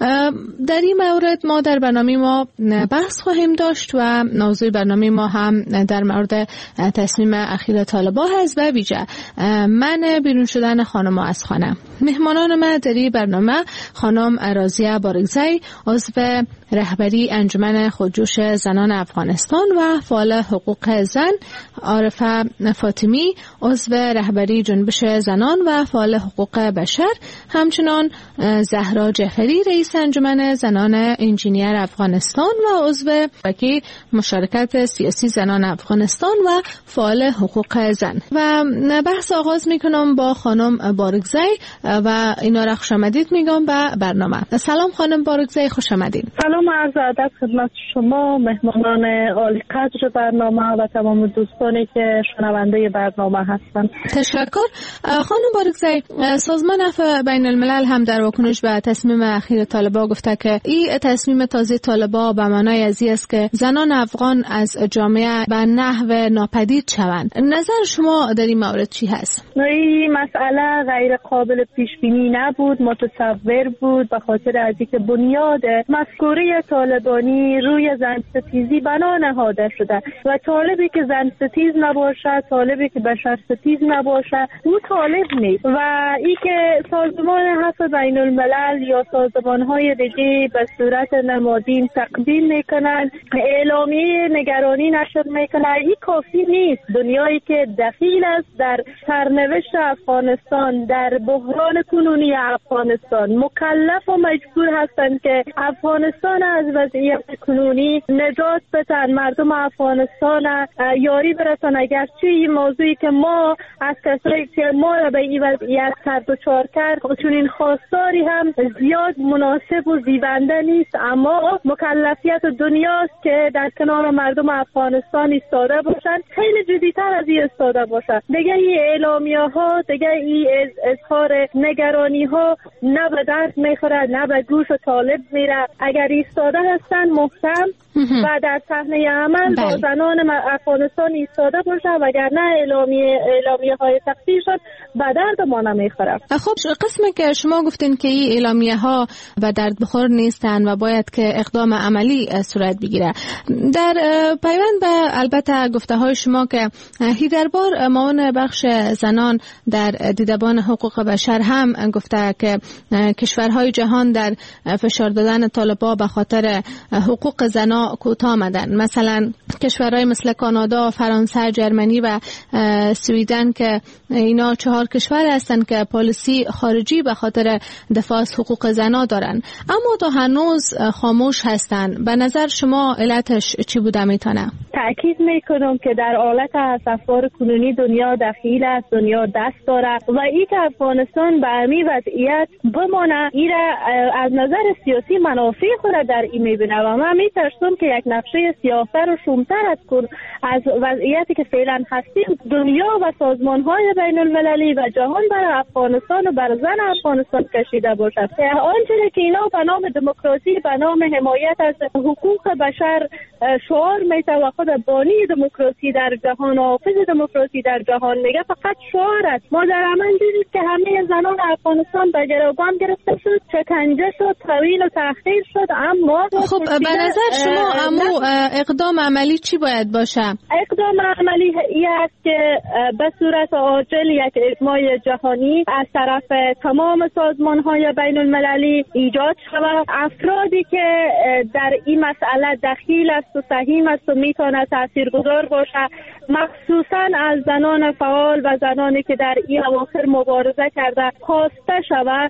در این مورد ما در برنامه ما بحث خواهیم داشت و موضوع برنامه ما هم در مورد تصمیم اخیر طالبان هست و ویژه منع بیرون شدن خانم‌ها از خانه. مهمانان ما در این برنامه خانم رازیه بارگزی عضو رهبری انجمن خودجوش زنان افغانستان و فعال حقوق زن، عارفه فاطمی عضو رهبری جنبش زنان و فعال حقوق بشر، همچنان زهرا جعفری رئیس انجمن زنان انجینیر افغانستان و عضو وکیل مشارکت سیاسی زنان افغانستان و فعال حقوق زن. و بحث آغاز میکنم با خانم بارگزی و اینا را خوش آمدید میگم به برنامه. سلام خانم بارگزی، خوش آمدید. سلام، عرض ادب خدمت شما مهمانان عالی قدر برنامه و تمام دوستانی که شنونده برنامه هستند. تشکر. خانم بارگزی، سازمان عفو بین الملل هم در واکنش به تصمیم اخیر طالبان گفته که این تصمیم تازه طالبان به معنای ازی است که زنان افغان از جامعه به نحو ناپدید شوند. نظر شما در این مورد چی هست؟ این مسئله غیر قابل پیش بینی نبود، متصور بود، به خاطر از اینکه بنیاد مفکوره طالبانی روی زن ستیزی بنا نهاده شده و طالبی که زن ستیز نباشه، طالبی که بشر ستیز نباشه، او طالب نیست. و این که سازمان عفو بین الملل یا سازمان‌های دیگه به صورت نمادین تقدیم میکنن، اعلامیه نگرانی نشر میکنن، این کافی نیست. دنیایی که دخیل است در سرنوشت افغانستان، در بحران کنونی افغانستان، مکلف و مجبور هستند که افغانستان از وضعیت کنونی نجات بدن، مردم افغانستان یاری برسن. اگرچه این موضوعی که ما از کسایی که ما را به این وضعیت کرد و چار کرد چون این خواستاری هم زیاد مناسب و زیبنده نیست، اما مکلفیت دنیاست که در کنار مردم افغانستان ایستاده باشند، خیلی جدیتر از این ایستاده باشند. دیگه این اعلامیه ها، دیگه این اظهار نگرانی ها نه به درد میخوره نه به گوش طالب میره. اگر ایستاده هستن محکم و در صحنه عمل با زنان افغانستان ایستاده باشه، وگرنه اعلامیه های تقصیر شد به درد ما نمیخوره. خب قسمی که شما گفتین که این اعلامیه ها به درد بخور نیستن و باید که اقدام عملی صورت بگیره، در پیوند به البته گفته های شما که هیدربار معاون بخش زنان در دیدبان حقوق بشر هم گفته که کشورهای جهان در فشار دادن طالبان به خاطر حقوق زنان کوتاه آمدن، مثلا کشورهای مثل کانادا، فرانسه، جرمنی و سویدن که اینا 4 کشور هستند که پالیسی خارجی به خاطر دفاع از حقوق زنان دارن، اما تا هنوز خاموش هستند. به نظر شما علتش چی بوده میتونه؟ تأکید میکنم که در حالت افسار کنونی دنیا دخیل است، دنیا دست داره و این که افغانستان به همین وضعیت بمانه، این از نظر سیاسی منافع خود در این میبینه و من میترسم که یک نقشه سیاه‌تر و شومتر از وضعیتی که فعلا هستیم دنیا و سازمان‌های بین المللی و جهان برای افغانستان و بر زن افغانستان کشیده باشد. آنچه که اینا به نام دموکراسی، به نام حمایت از حقوق بشر شعار میده و خود بانی دموکراسی در جهان، حافظ دموکراسی در جهان میگه، فقط شعار است. ما در عمل دیدیم که همه زنان افغانستان به گروگان گرفته شد، شکنجه شد، طویل و تأخیر شد. اما خب به نظر شما اقدام عملی چی باید باشه؟ اقدام عملی این است که به صورت عاجل یک اجماع جهانی از طرف تمام سازمان‌های بین المللی ایجاد شود. افرادی که در این مسئله دخیل است و سهیم است و میتونه تاثیرگذار باشه، مخصوصا از زنان فعال و زنانی که در این اواخر مبارزه کرده خواسته شود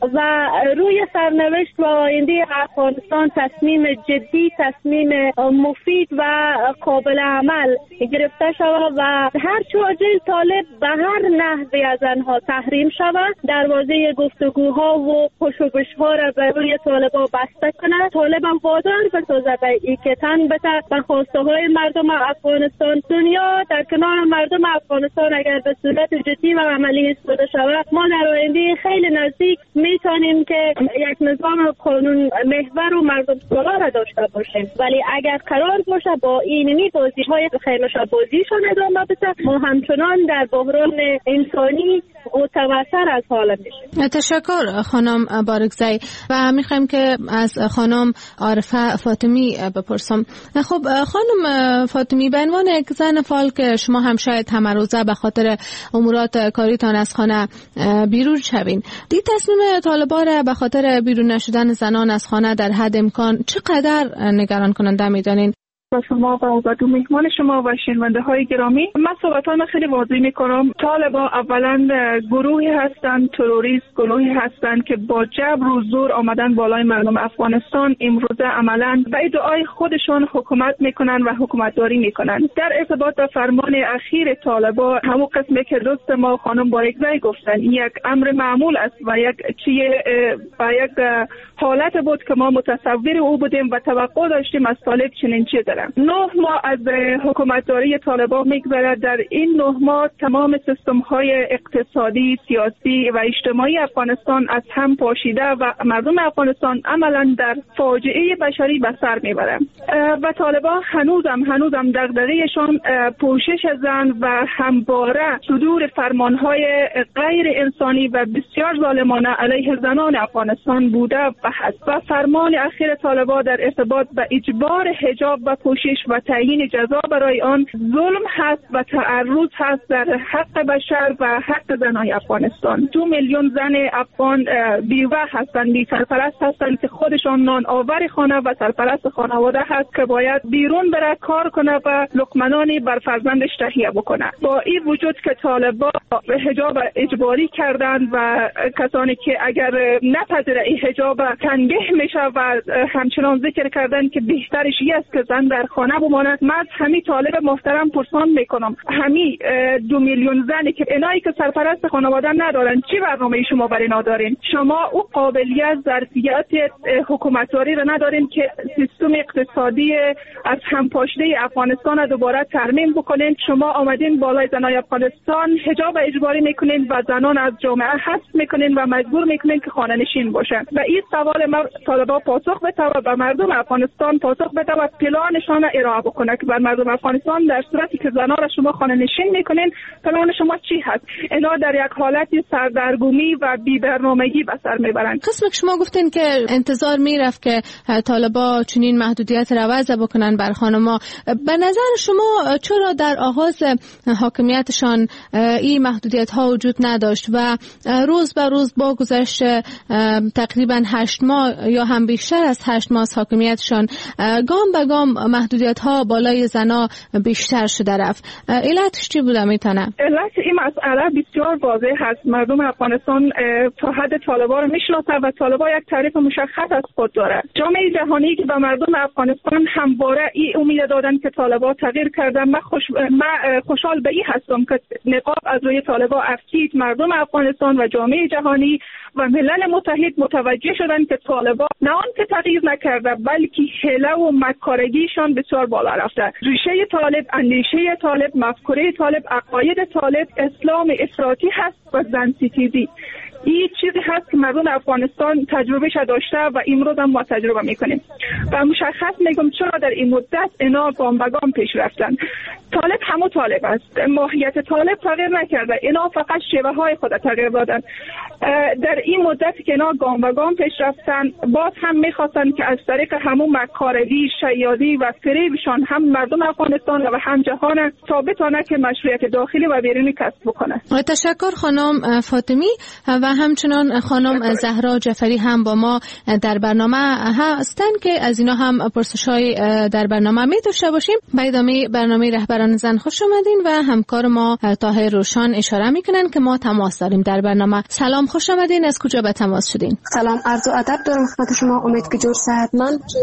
و روی سرنوشت و آینده افغانستان تصمیم جدی، تصمیم مفید و قابل عمل گرفته شود و هر چاجل طالب به هر نحوی از آنها تحریم شود، دروازه گفتگوها و پشوبش‌ها را به روی طالبان بسته کند، طالبان وادار بسازد که تن بده به خواسته های مردم افغانستان. دنیا در کنار مردم افغانستان اگر به صورت جدی و عملی ایستاده شود، ما در آینده خیلی نزدیک میتونیم که یک نظام قانون محور و مردم سالار را داشته باشیم، ولی اگر قرار باشه با اینمی بازی‌های خیرمشا بازیشون ادامه بده، ما همچنان در بحران انسانی متوتر از حال میشیم. تشکر خانم بارگزی. و میخوایم که از خانم عارفه فاطمی بپرسم. خب خانم فاطمی، به عنوان یک زن فعال که شما هم شاید همروزه به خاطر امورات کاریتان از خانه بیرون شوین، دی تصمیم طالبان را به خاطر بیرون نشدن زنان از خانه در حد امکان چقدر نگران کننده میدانین؟ با شما و دو مهمان شما و شنونده های گرامی، من صحبتان خیلی واضح میکنم. طالبان اولا گروهی هستند، تروریست گروهی هستند که با جبر و زور آمدن بالای مردم افغانستان. امروزه عملا به ادعای خودشون حکومت میکنن و حکومتداری میکنن. در ارتباط با فرمان اخیر طالبان، همون قسمی که دوست ما خانم بارگزی گفتن، یک امر معمول است و یک حالت بود که ما متصور او بودیم و توقع داشتیم از طالب چنین چیزی. 9 ماه از حکومتداری طالبان میگذره. در این 9 ماه تمام سیستم های اقتصادی، سیاسی و اجتماعی افغانستان از هم پاشیده و مردم افغانستان عملا در فاجعه بشری به سر میبره و طالبان هنوزم دغدغه‌شان پوشش زن و همواره صدور فرمانهای غیر انسانی و بسیار ظالمانه علیه زنان افغانستان بوده و هست. و فرمان اخیر طالبان در ارتباط به اجبار حجاب و پوشش و تعیین جزا برای آن ظلم هست و تعرض هست در حق بشر و حق زنان افغانستان. 2 میلیون زن افغان بیوه هستند، بی سرپرست هستند که خودشان نان آور خانه و سرپرست خانواده هست که باید بیرون بره کار کنه و لقمه‌نانی بر فرزندش تهیه بکنه. با این وجود که طالبان حجاب اجباری کردند و کسانی که اگر نپذیره این حجاب تنگه میشه و همچنان ذکر کردن که بهترش است که زن در خانه بماند. من همین طالب محترم پرسان میکنم، همین 2 میلیون زنی که اینایی که سرپرست خانواده ندارن، چی برنامه شما برای اینا دارین؟ شما او قابلیت ظرفیت حکومتداری رو ندارین که سیستم اقتصادی از هم پاشیده افغانستان رو دوباره ترمیم بکنین. شما آمدین بالای زنای افغانستان حجاب اجباری میکنین و زنان از جامعه حذف میکنین و مجبور میکنین که خانه نشین باشن. و این سوال ما طالبان پاسخ بده و مردم افغانستان پاسخ بده و پلانشان ارائه بکنه که بر مردم افغانستان در صورتی که زنان را شما خانه نشین میکنین، پلان شما چی هست؟ اینا در یک حالت سردرگمی و بی برنامگی به سر میبرند. قسمی که شما گفتین که انتظار میرفت که طالبان چنین محدودیت را وضع بکنن بر خانما، به نظر شما چرا در آغاز حاکمیتشان این محدودیت ها وجود نداشت و روز به روز با گذشت تقریبا 8 ماه یا هم بیشتر از 8 ماه از حاکمیتشان گام به گام محدودیت ها بالای زنا بیشتر شده رفت؟ علتش چی بوده میتونه؟ علت این مسئله بسیار واضح هست. مردم افغانستان تا حد طالبان رو میشناسه و طالبان یک تعریف مشخص از خود داره. جامعه جهانی که به مردم افغانستان همواره این امید دادن که طالبان تغییر کردن. من خوشحال به این هستم که نقاب از روی طالبان افکید. مردم افغانستان و جامعه جهانی و ملل متحد متوجه شدن که طالبان نه آن که تغییر نکرده بلکه حیله و مکارگیشان بسیار بالا رفته. ریشه طالب، اندیشه طالب، مفکوره طالب، عقاید طالب اسلام افراطی هست و زن ستیزی. این چیزی هست که مردم افغانستان تجربهش داشته و امروز هم ما تجربه میکنیم و مشخص میگم چرا در این مدت اینا گام به گام پیش رفتن. طالب همون طالب است، ماهیت طالب تغییر نکرده، اینا فقط شیوه های خود تغییر دادن. در این مدت که اینا گام به گام پیش رفتن، باز هم میخواستن که از طریق همون مکارگی، شیادی و فریبشان هم مردم افغانستان و هم جهان ثابتانه که مشروعیت داخلی و بیرونی کسب بکنه. تشکر خانم فاطمی و همچنان خانم زهرا جعفری هم با ما در برنامه هستن که از اینا هم پرسش‌های در برنامه می داشته باشیم. به ادامه برنامه رهبران زن خوش آمدین و همکار ما طاهر روشان اشاره میکنن که ما تماس داریم در برنامه. سلام، خوش آمدین. از کجا به تماس شدین؟ سلام، عرض و ادب دارم خدمت شما. امید که جور صحتمند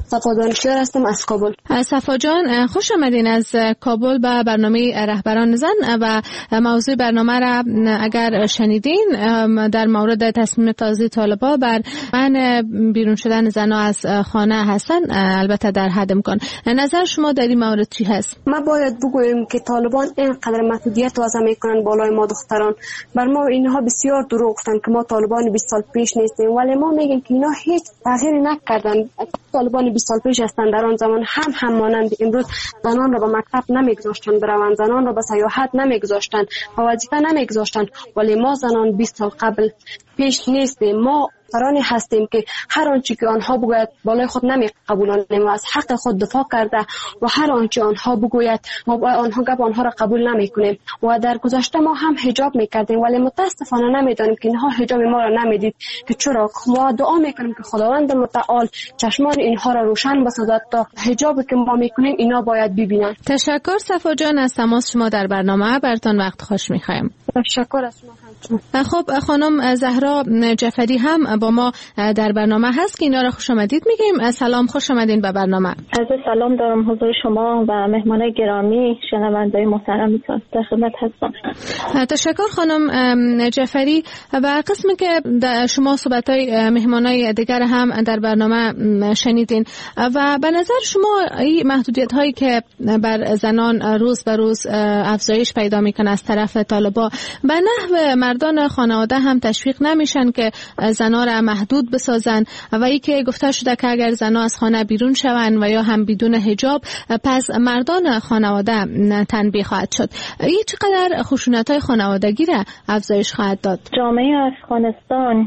صفا دانشیار هستم از کابل. صفا جان، خوش آمدین از کابل به برنامه رهبران زن و موضوع برنامه را اگر شنیدین در مورد تصمیم تازه طالبان بر منع بیرون شدن زنها از خانه هستن، البته در حد امکان. نظر شما در این مورد چی هست؟ ما باید بگوییم که طالبان اینقدر محدودیت وضع میکنن بالای ما دختران. بر ما اینها بسیار دروغ گفتن که ما طالبان 20 سال پیش نیستیم، ولی ما میگیم که اینا هیچ تغییری نکردن. طالبان 20 سال پیش هستند، در آن زمان هم مانند امروز زنان را به مکتب نمیگذاشتن بروند، زنان را به سیاحت نمیگذاشتن و وظیفه نمیگذاشتن، ولی ما زنان 20 سال قبل پیش نیستیم. ما فرانی هستیم که هر آنچه که آنها بگوید بالای خود نمیقبولانیم و از حق خود دفاع کرده و هر آنچه آنها بگوید ما آنها گپ آنها را قبول نمیکنیم. و در گذشته ما هم حجاب میکردیم، ولی متاسفانه نمیدانیم که اینها حجاب ما را نمیدید که چرا. ما دعا میکنیم که خداوند متعال چشمان اینها را روشن بسازد تا حجابی که ما میکنیم اینا باید ببینن. تشکر صفا جان از تماس شما در برنامه. براتون وقت خوش میخوایم. تشکر از شما. خب خانم زهرا جعفری هم با ما در برنامه هست که اینا را خوش آمدید میگیم. سلام، خوش آمدین به برنامه. از سلام دارم حضور شما و مهمانای گرامی، شنونده‌های محترمتون، در خدمت هستم. تشکر خانم جعفری. و قسمی که شما صحبت‌های مهمانای دیگر هم در برنامه شنیدین و به نظر شما این محدودیت هایی که بر زنان روز به روز افزایش پیدا میکنه از طرف طالبان، به نحو مردان خانواده هم تشویق نمیشن که زنها را محدود بسازن و ای که گفته شده که اگر زنها از خانه بیرون شوند و یا هم بدون حجاب، پس مردان خانواده تنبیه خواهد شد. این چقدر خشونت‌های خانوادگی را افزایش خواهد داد؟ جامعه افغانستان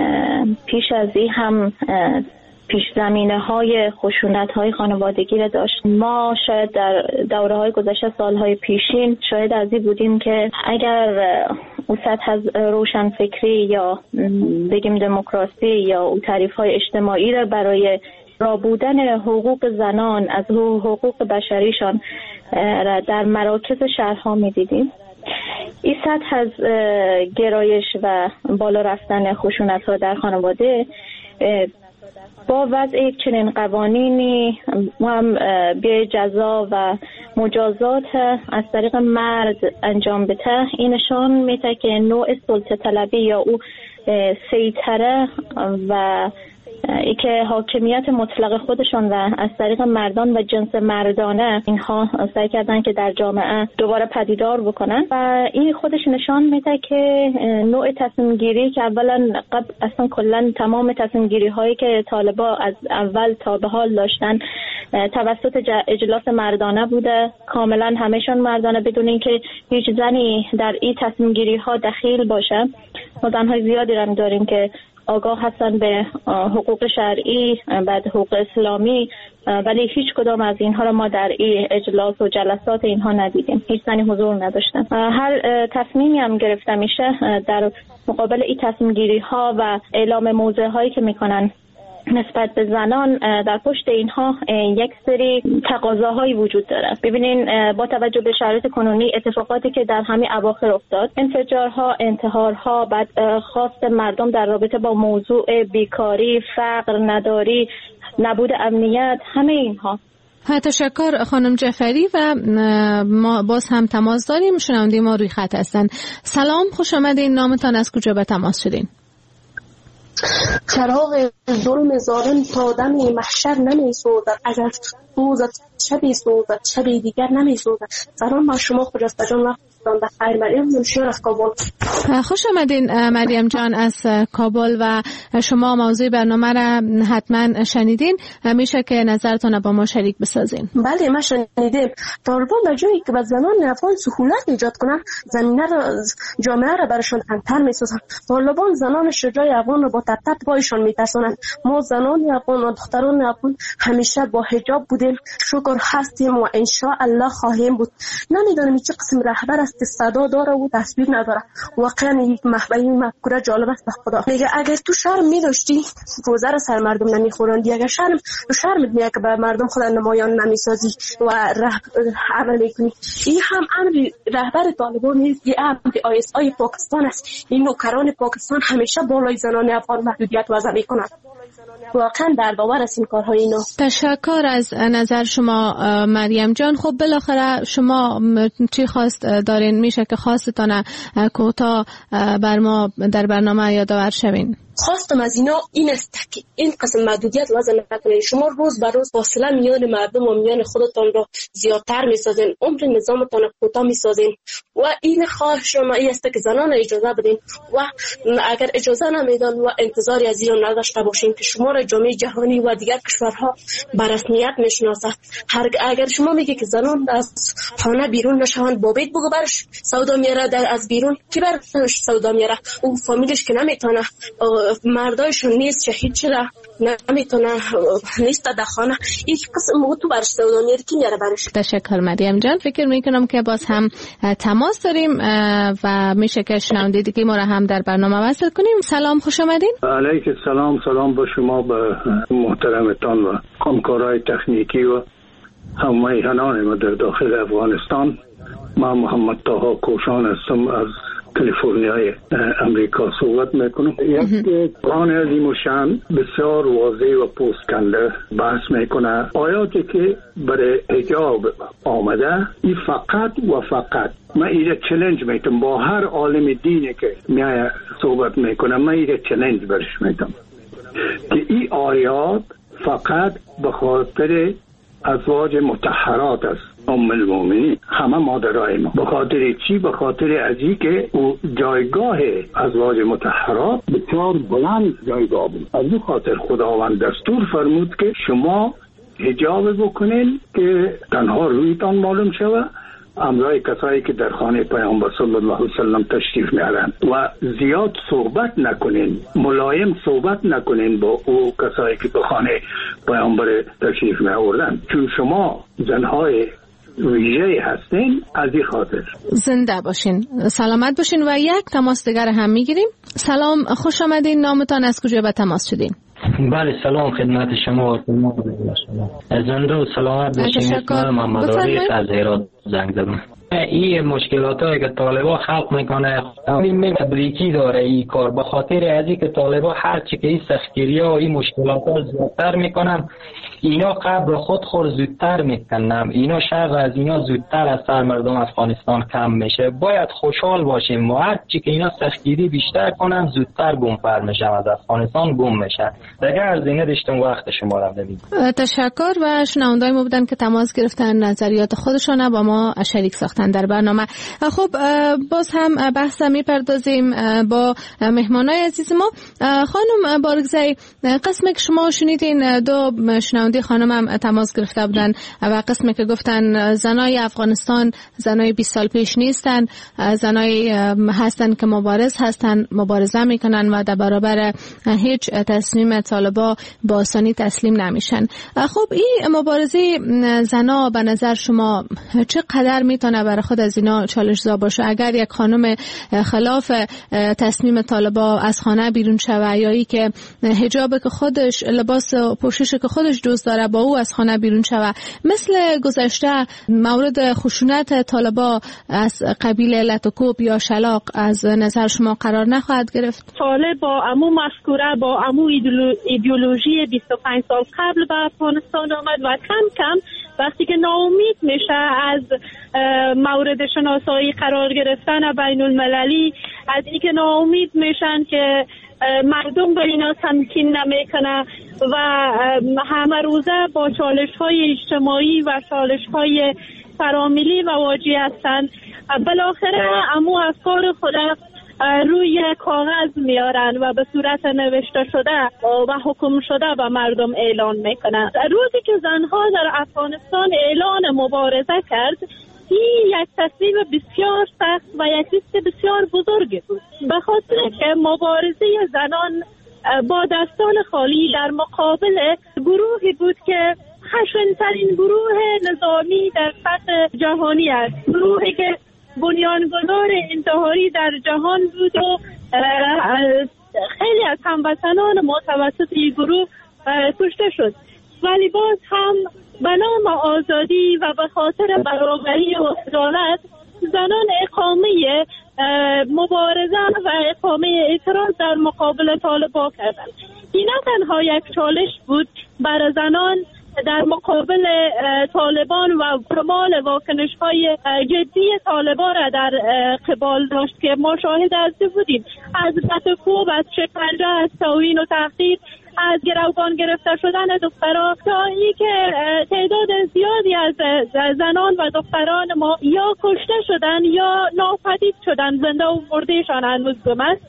پیش از این هم پیش زمینه های خشونت های خانوادگی را داشت. ما شاید در دوره های گذشته، سالهای پیشین، شاید از این بودیم که اگر او سطح از روشن فکری یا بگیم دموکراسی یا او تعریف های اجتماعی را برای رابودن حقوق زنان از حقوق بشریشان را در مراکز شهرها می دیدیم، این سطح از گرایش و بالا رفتن خشونت ها در خانواده با وضع یک چنین قوانینی هم به جزا و مجازات از طریق مرد انجام بده، این نشان میده که نوع سلطه طلبی یا او سیطره و ای که حاکمیت مطلق خودشون و از طریق مردان و جنس مردانه اینها سعی کردن که در جامعه دوباره پدیدار بکنن و این خودش نشان میده که نوع تصمیم گیری که اولا اصلا کلا تمام تصمیم گیری هایی که طالبا از اول تا به حال داشتن توسط اجلاس مردانه بوده، کاملا همشون مردانه بدون اینکه هیچ زنی در این تصمیم گیری ها دخیل باشه. ما زنهای زیادی هم داریم که آگاه هستن به حقوق شرعی، بعد حقوق اسلامی، ولی هیچ کدام از اینها را ما در این اجلاس و جلسات اینها ندیدیم. هیچ زنی حضور نداشتن. هر تصمیمی هم گرفته میشه در مقابل این تصمیم گیری ها و اعلام موضع هایی که میکنن نسبت به زنان، در پشت اینها یک سری تقاضاهایی وجود داره. ببینین با توجه به شرایط کنونی، اتفاقاتی که در همین اواخر افتاد، انفجارها، انتحارها، بعد خواست مردم در رابطه با موضوع بیکاری، فقر، نداری، نبود امنیت، همه اینها. تشکر خانم جعفری و ما باز هم تماس داریم. شنونده ما روی خط هستن. سلام، خوش آمدین. نامتان، از کجا به تماس شدین؟ چراغ ظلم ظالم تا دم محشر نمی سوزد، اگر سوزد شبی سوزد شبی دیگر نمی سوزد. سلام بر شما خجسته جان، وقتتان بخیر. مریم جمشیر از کابل. خوش آمدین مریم جان از کابل و شما موضوع برنامه را حتما شنیدین. میشه که نظرتون با ما شریک بسازین؟ بله، ما شنیدیم. طالبان در جایی که به زنان افغان سهولت ایجاد کنن، زمینه را، جامعه را برشان تنگ‌تر می‌سازن. طالبان زنان شجاع افغان را با تپ پایشان می‌ترسانند. ما زنان افغان و دختران افغان همیشه با حجاب بودیم، شکر هستیم و ان شاء الله خواهیم بود. نمیدونم چه قسم رهبر است صدا داره و تصویر نداره. واقعا یک مفکوره جالب است به خدا. میگه اگر تو شرم می‌داشتی روزه را سر مردم نمیخوراندی، اگر شرمت میاد که به مردم خود نمایان نمیسازی و عمل میکنی. این هم امر رهبر طالبان نیست، این امر ISI پاکستان است. این نوکران پاکستان همیشه بالای زنان افغان محدودیت وضع میکنند. واقعا دردآور است این کارهای اینا. تشکر از نظر شما مریم جان. خب بالاخره شما چی خواست دارین؟ میشه که خواستتان کوتاه بر ما در برنامه یادآور شوین. خواستم از اینا این است که این قسم محدودیت وضع نکنید. شما روز به روز فاصله میان مردم و میان خودتان را زیادتر میسازین، عمر نظامتان را کوتاه میسازین و این خواهش شما این است که زنان اجازه بدین و اگر اجازه نمیدن و انتظاری از ایران نداشته باشین که شما را جامعه جهانی و دیگر کشورها به رسمیت میشناسه. اگر شما میگی که زنان از خانه بیرون نشوند، بابیت بگو برش سودا میاره از بیرون، کی برش سودا میاره؟ او فامیلش که نمیتونه، مردایشون نیست، شهید شده نمیتونه، نیست در خانه، یک قسم تو برش سودا میاره، کی میاره برش؟ تشکر مریم جان. فکر میکنم که باز هم تماس داریم و میشه که شنونده دیگه ما را هم در برنامه وصل کنیم. سلام، خوش آمدین. علیکم سلام به شما، به محترمتان و همکارای تکنیکی و هم‌میهنان ما در داخل افغانستان. من محمد طه کوشان هستم، از کالیفرنیای امریکا صحبت میکنم. یک قرآن عظیم و شان بسیار واضح و پوسکنده بحث میکنه. آیاتی که برای حجاب آمده این فقط و فقط، من ایره چلنج میتونم با هر عالم دینی که میای صحبت میکنه، من ایره چلنج برش میتونم که این آیات فقط به خاطر ازواج مطهرات است، ام المؤمنین، همه مادرای ما. به خاطر چی؟ به خاطر ازی که او جایگاه ازواج مطهرات بسیار بلند جایگاه بود. از این خاطر خداوند دستور فرمود که شما حجاب بکنین که تنها رویتان معلوم شوه، امرای کسایی که در خانه پیامبر صلی الله علیه وسلم تشریف میارن، و زیاد صحبت نکنین، ملایم صحبت نکنین با او کسایی که به خانه پیامبر تشریف میآوردن، چون شما زنهای ویژه هستین. از این خاطر زنده باشین، سلامت باشین. و یک تماس دیگر هم میگیریم. سلام، خوش آمدین. نامتان از کجا به تماس شدین؟ بله سلام خدمت شما. زنده و سلامت باشین. محمد عارف از هرات زنگ زدم. این مشکلات هایی که طالبا خلق میکنه این بریکی داره این کار، به خاطر از این که طالبا هرچی که این سختگیری ها و این مشکلات ها زیادتر میکنن، اینا قبل خود زودتر میکنن، اینا شر از اینا زودتر از سر مردم افغانستان کم میشه. باید خوشحال باشیم و هرچی که اینا سختگیری بیشتر کنن زودتر گمپر میشن، از افغانستان گم میشن. دیگه از اینه داشتم وقت شما را ببینیم. تشکر. و شنوندای ما بودن که تماس گرفتن، نظریات خودشون با ما شریک ساختن در برنامه. خب باز هم بحث میپردازیم با مهمانای عزیز ما. خانم بارگزی، قسمی که شما شنیدین، دو شنونده خانم هم تماس گرفته بودن و قسمی که گفتن زنای افغانستان زنای 20 سال پیش نیستن، زنای هستن که مبارز هستن، مبارزه میکنن و در برابر هیچ تصمیم طالبا با آسانی تسلیم نمیشن. خب این مبارزه زنا به نظر شما چقدر میتونه برای خود از اینا چالش‌زا باشه؟ اگر یک خانم خلاف تصمیم طالبا از خانه بیرون شوه، یا ای که حجاب که خودش، لباس پوشش که خودش دوست داره با او از خانه بیرون شوه، مثل گذشته مورد خشونت طالبا از قبیل لتوکوب یا شلاق از نظر شما قرار نخواهد گرفت؟ طالب با عمو مفکوره، با عمو ایدئولوژی 25 سال قبل به افغانستان آمد و کم کم وقتی که ناامید میشه از مورد شناسایی قرار گرفتن بین المللی، از اینکه ناامید میشن که مردم به اینا تمکین نمیکنه و همه روزه با چالش های اجتماعی و چالش های فرامیلی مواجه هستند، بالاخره امو افکار خود روی کاغذ میارن و به صورت نوشته شده و حکم شده و مردم اعلان میکنن. روزی که زنها در افغانستان اعلان مبارزه کرد، این یک تصمیم بسیار سخت و یک ریسک بسیار بزرگ بود، به خاطر که مبارزه زنان با دستان خالی در مقابل گروهی بود که خشن‌ترین گروه نظامی در سطح جهانی است، گروهی که بنیانگذار انتحاری در جهان بود و خیلی از هموطنان ما توسط این گروه کشته شد. ولی باز هم به نام آزادی و به خاطر برابری و عدالت زنان اقامه مبارزه و اقامه اعتراض در مقابل طالبان کردند. این نه تنها یک چالش بود برای زنان در مقابل طالبان و کمال واکنش‌های جدی طالبان را در قبال داشت که ما شاهد از بودیم، از بتکوب، از شکنجه، از توهین و تحقیر، از گروگان گرفته شدن دختران تا ای که تعداد زیادی از زنان و دختران ما یا کشته شدن یا ناپدید شدن، زنده و مردهشان هنوز گم است.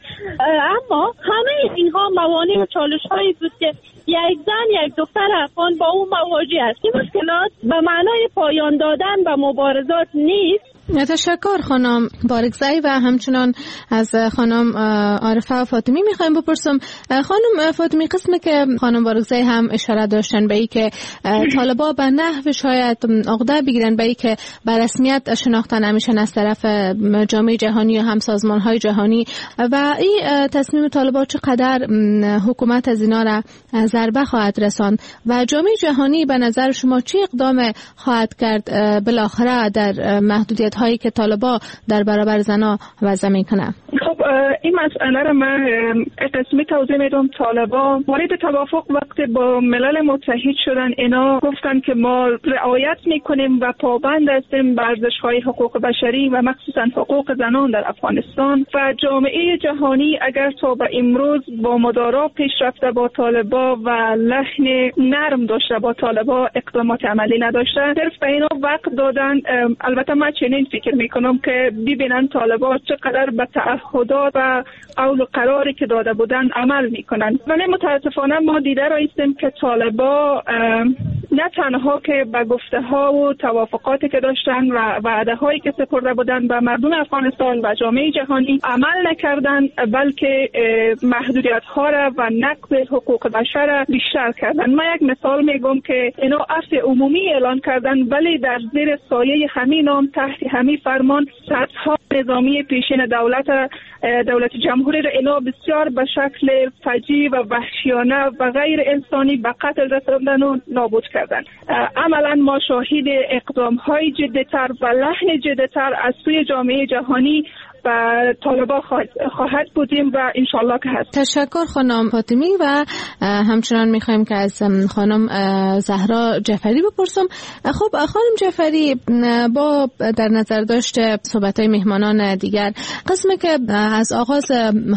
اما همه اینها موانع و چالش هایی بود که یک زن، یک دختر افغان با اون مواجه است. این مشکلات به معنای پایان دادن و مبارزات نیست. تشکر خانم بارگزایی و همچنان از خانم عارفه و فاطمی میخوایم بپرسم. خانم فاطمی، قسمی که خانم بارگزایی هم اشاره داشتن به ای که طالبا به نحو شاید عقده بگیرن به ای که به رسمیت شناخته نمیشن از طرف جامعه جهانی و هم سازمان های جهانی و این تصمیم طالبا چقدر حکومت از اینا را ضربه خواهد رساند و جامعه جهانی به نظر شما چه اقدام خواهد کرد بالاخره در محدودیت هایی که طالبا در برابر زنا وضع میکنه؟ خب این مسئله را من قسمی توضیح میدم. طالبا وارد توافق وقتی با ملل متحد شدن، اینا گفتن که ما رعایت میکنیم و پابند هستیم بر ارزش‌های حقوق بشری و مخصوصا حقوق زنان در افغانستان و جامعه جهانی اگر تا به امروز با مدارا پیش رفته با طالبا و لحن نرم داشته با طالبا اقدامات عملی نداشته، صرف به اینا وقت دادن. البته من چنین فکر میکنم که ببینن طالبا چقدر به تعهدات و قول و قراری که داده بودن عمل میکنن. ولی متاسفانه ما دیده رایستیم که طالبا نه تنها که به گفته ها و توافقاتی که داشتن و وعده هایی که سپرده بودن به مردم افغانستان و جامعه جهانی عمل نکردن، بلکه محدودیت ها را و نقض حقوق بشر را بیشتر کردن. من یک مثال میگم که اینا عفو عمومی اعلان کردن، ولی در زیر سایه همین نام تحت همین فرمان صدها نظامی پیشین دولت جمهوری را اینا بسیار به شکل فجیع و وحشیانه و غیر انسانی به قتل رساندن و نابود کردن. عملا ما شاهد اقدام های جدی‌تر و لحن جدی‌تر از سوی جامعه جهانی و طالبا خواهد بودیم و انشالله که هست. تشکر خانم فاطمی و همچنان میخوایم که از خانم زهرا جعفری بپرسم. خب خانم جعفری، با در نظر داشت صحبت‌های مهمانان دیگر، قسمی که از آغاز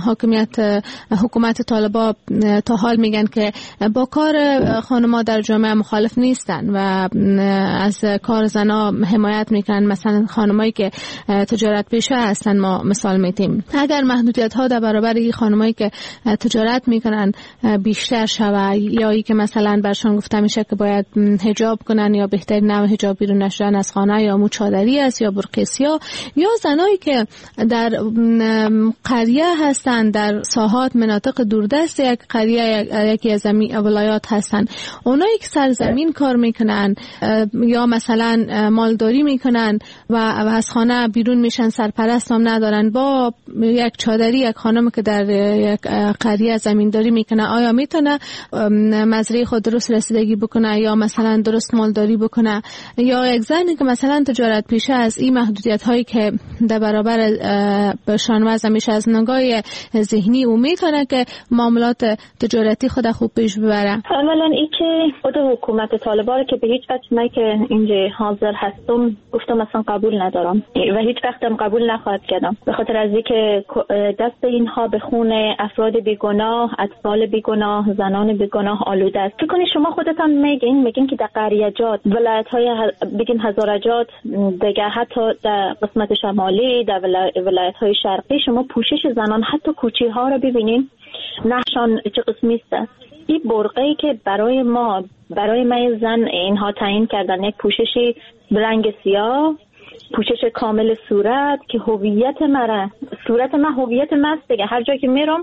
حکومت طالبا تا حال میگن که با کار خانم‌ها در جامعه مخالف نیستن و از کار زنا حمایت میکنن، مثلا خانمایی که تجارت پیشه هستن ما مثال میتیم. اگر محدودیت ها در برابر خانمایی که تجارت میکنن بیشتر شود، یا ای که مثلا برشان گفته میشه که باید حجاب کنن یا بهترین نوع حجاب بیرون نشدن از خانه یا موچادری است یا برقع‌سیا، یا زنایی که در قریه هستن، در ساحات مناطق دوردست یک قریه یکی از ولایات هستن، اونایی که سرزمین کار میکنن یا مثلا مالداری میکنن و از خانه بیرون میشن، سرپرست هم ندارن، با یک چادری یک خانم که در یک قریه زمینداری میکنه، آیا میتونه مزرعه خود درست رسیدگی بکنه یا مثلا درست مالداری بکنه؟ یا یک زنی که مثلا تجارت پیشه از این محدودیت هایی که در برابر بهشان وضع میشه از نگاه ذهنی او میتونه که معاملات تجارتی خود خوب پیش ببره؟ اولا این که خود حکومت طالبان که به هیچ وجه من که اینجا حاضر هستم گفتم اصلا قبول ندارم و هیچ وقتم قبول نخواهد کردم، به خاطر از اینکه دست اینها به خون افراد بیگناه، اطفال بیگناه، زنان بیگناه آلوده است. فکر کنید شما خودتان میگین که در قریه‌جات، ولایت‌های بگین هزارجات، دیگه حتی در قسمت شمالی، در ولایت‌های شرقی شما پوشش زنان حتی کوچه‌ها رو ببینین نقشان چه قسمی است. این برقه‌ای که برای من زن اینها تعیین کردن، یک پوششی رنگ سیاه، پوشش کامل صورت که هویت من هویت من است دیگه. هر جا که میرم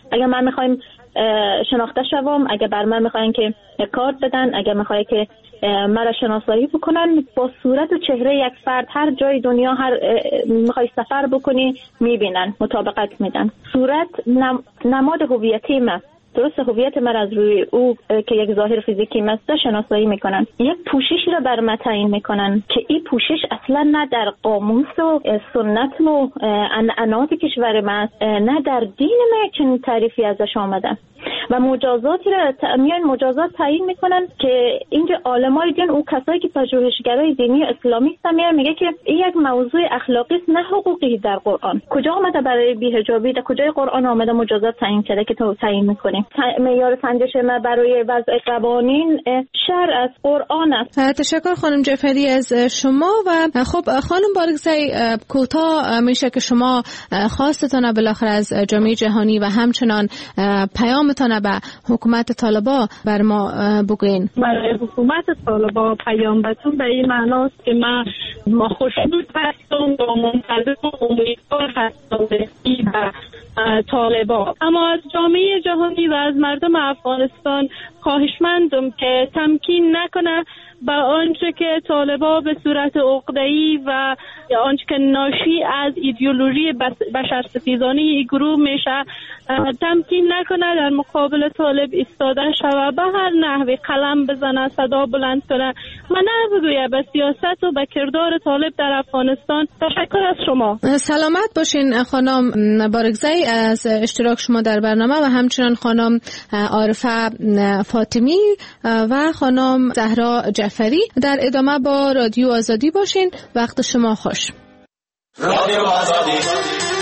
اگر من میخوایم شناخته شوم، اگر بر من میخواین که کارت بدن، اگر میخوای که مرا شناسایی بکنن، با صورت و چهره یک فرد هر جای دنیا هر میخوای سفر بکنی میبینن، مطابقت میدن. صورت نماد هویتی من، درست هویت من از روی او که یک ظاهر فیزیکی است شناسایی میکنن. یک پوششی را بر من تعیین میکنن که این پوشش اصلا نه در قاموس و سنت و عنعنات کشور ما، نه در دین ما چنین تعریفی ازش آمده. و مجازاتی را میان مجازات تعیین میکنن که اینجا عالمای دین او کسایی که پژوهشگرای دینی اسلامی هستن میگه که این یک موضوع اخلاقی است نه حقوقی در قرآن. کجا آمده برای بی‌حجابی؟ در کجای قرآن آمده مجازات تعیین کرده که تو تعیین میکنی؟ معیار سنجش ما برای وضع قوانین شرع از قرآن است. تشکر خانم جعفری از شما. و خب خانم بارگزئی، کوتاه میشه که شما خواستتون بالاخره از جامعه جهانی و همچنان پیامتان به حکومت طالبان بر ما بگوین. برای حکومت طالبان پیام بتون به این معناست که ما خوشنود هستم و منتظر و امیدوار هستم به طالبان، اما از جامعه جهانی و از مردم افغانستان خواهشمندم که تمکین نکنه با آنچه که طالبان به صورت عقده‌ای و آنچه که ناشی از ایدئولوژی بشرستیزانه این گروه میشه تمکین نکنه در مقابل طالب ایستاده شوه، به هر نحوی قلم بزنه، صدا بلند کنه و نه بگویه به سیاست و به کردار طالب در افغانستان. تشکر از شما. سلامت باشین خانم بارگزئی از اشتراک شما در برنامه و همچنان خانم عارفه فاطمی و خانم زهرا جعفری. در ادامه با رادیو آزادی باشین. وقت شما خوش. رادیو آزادی.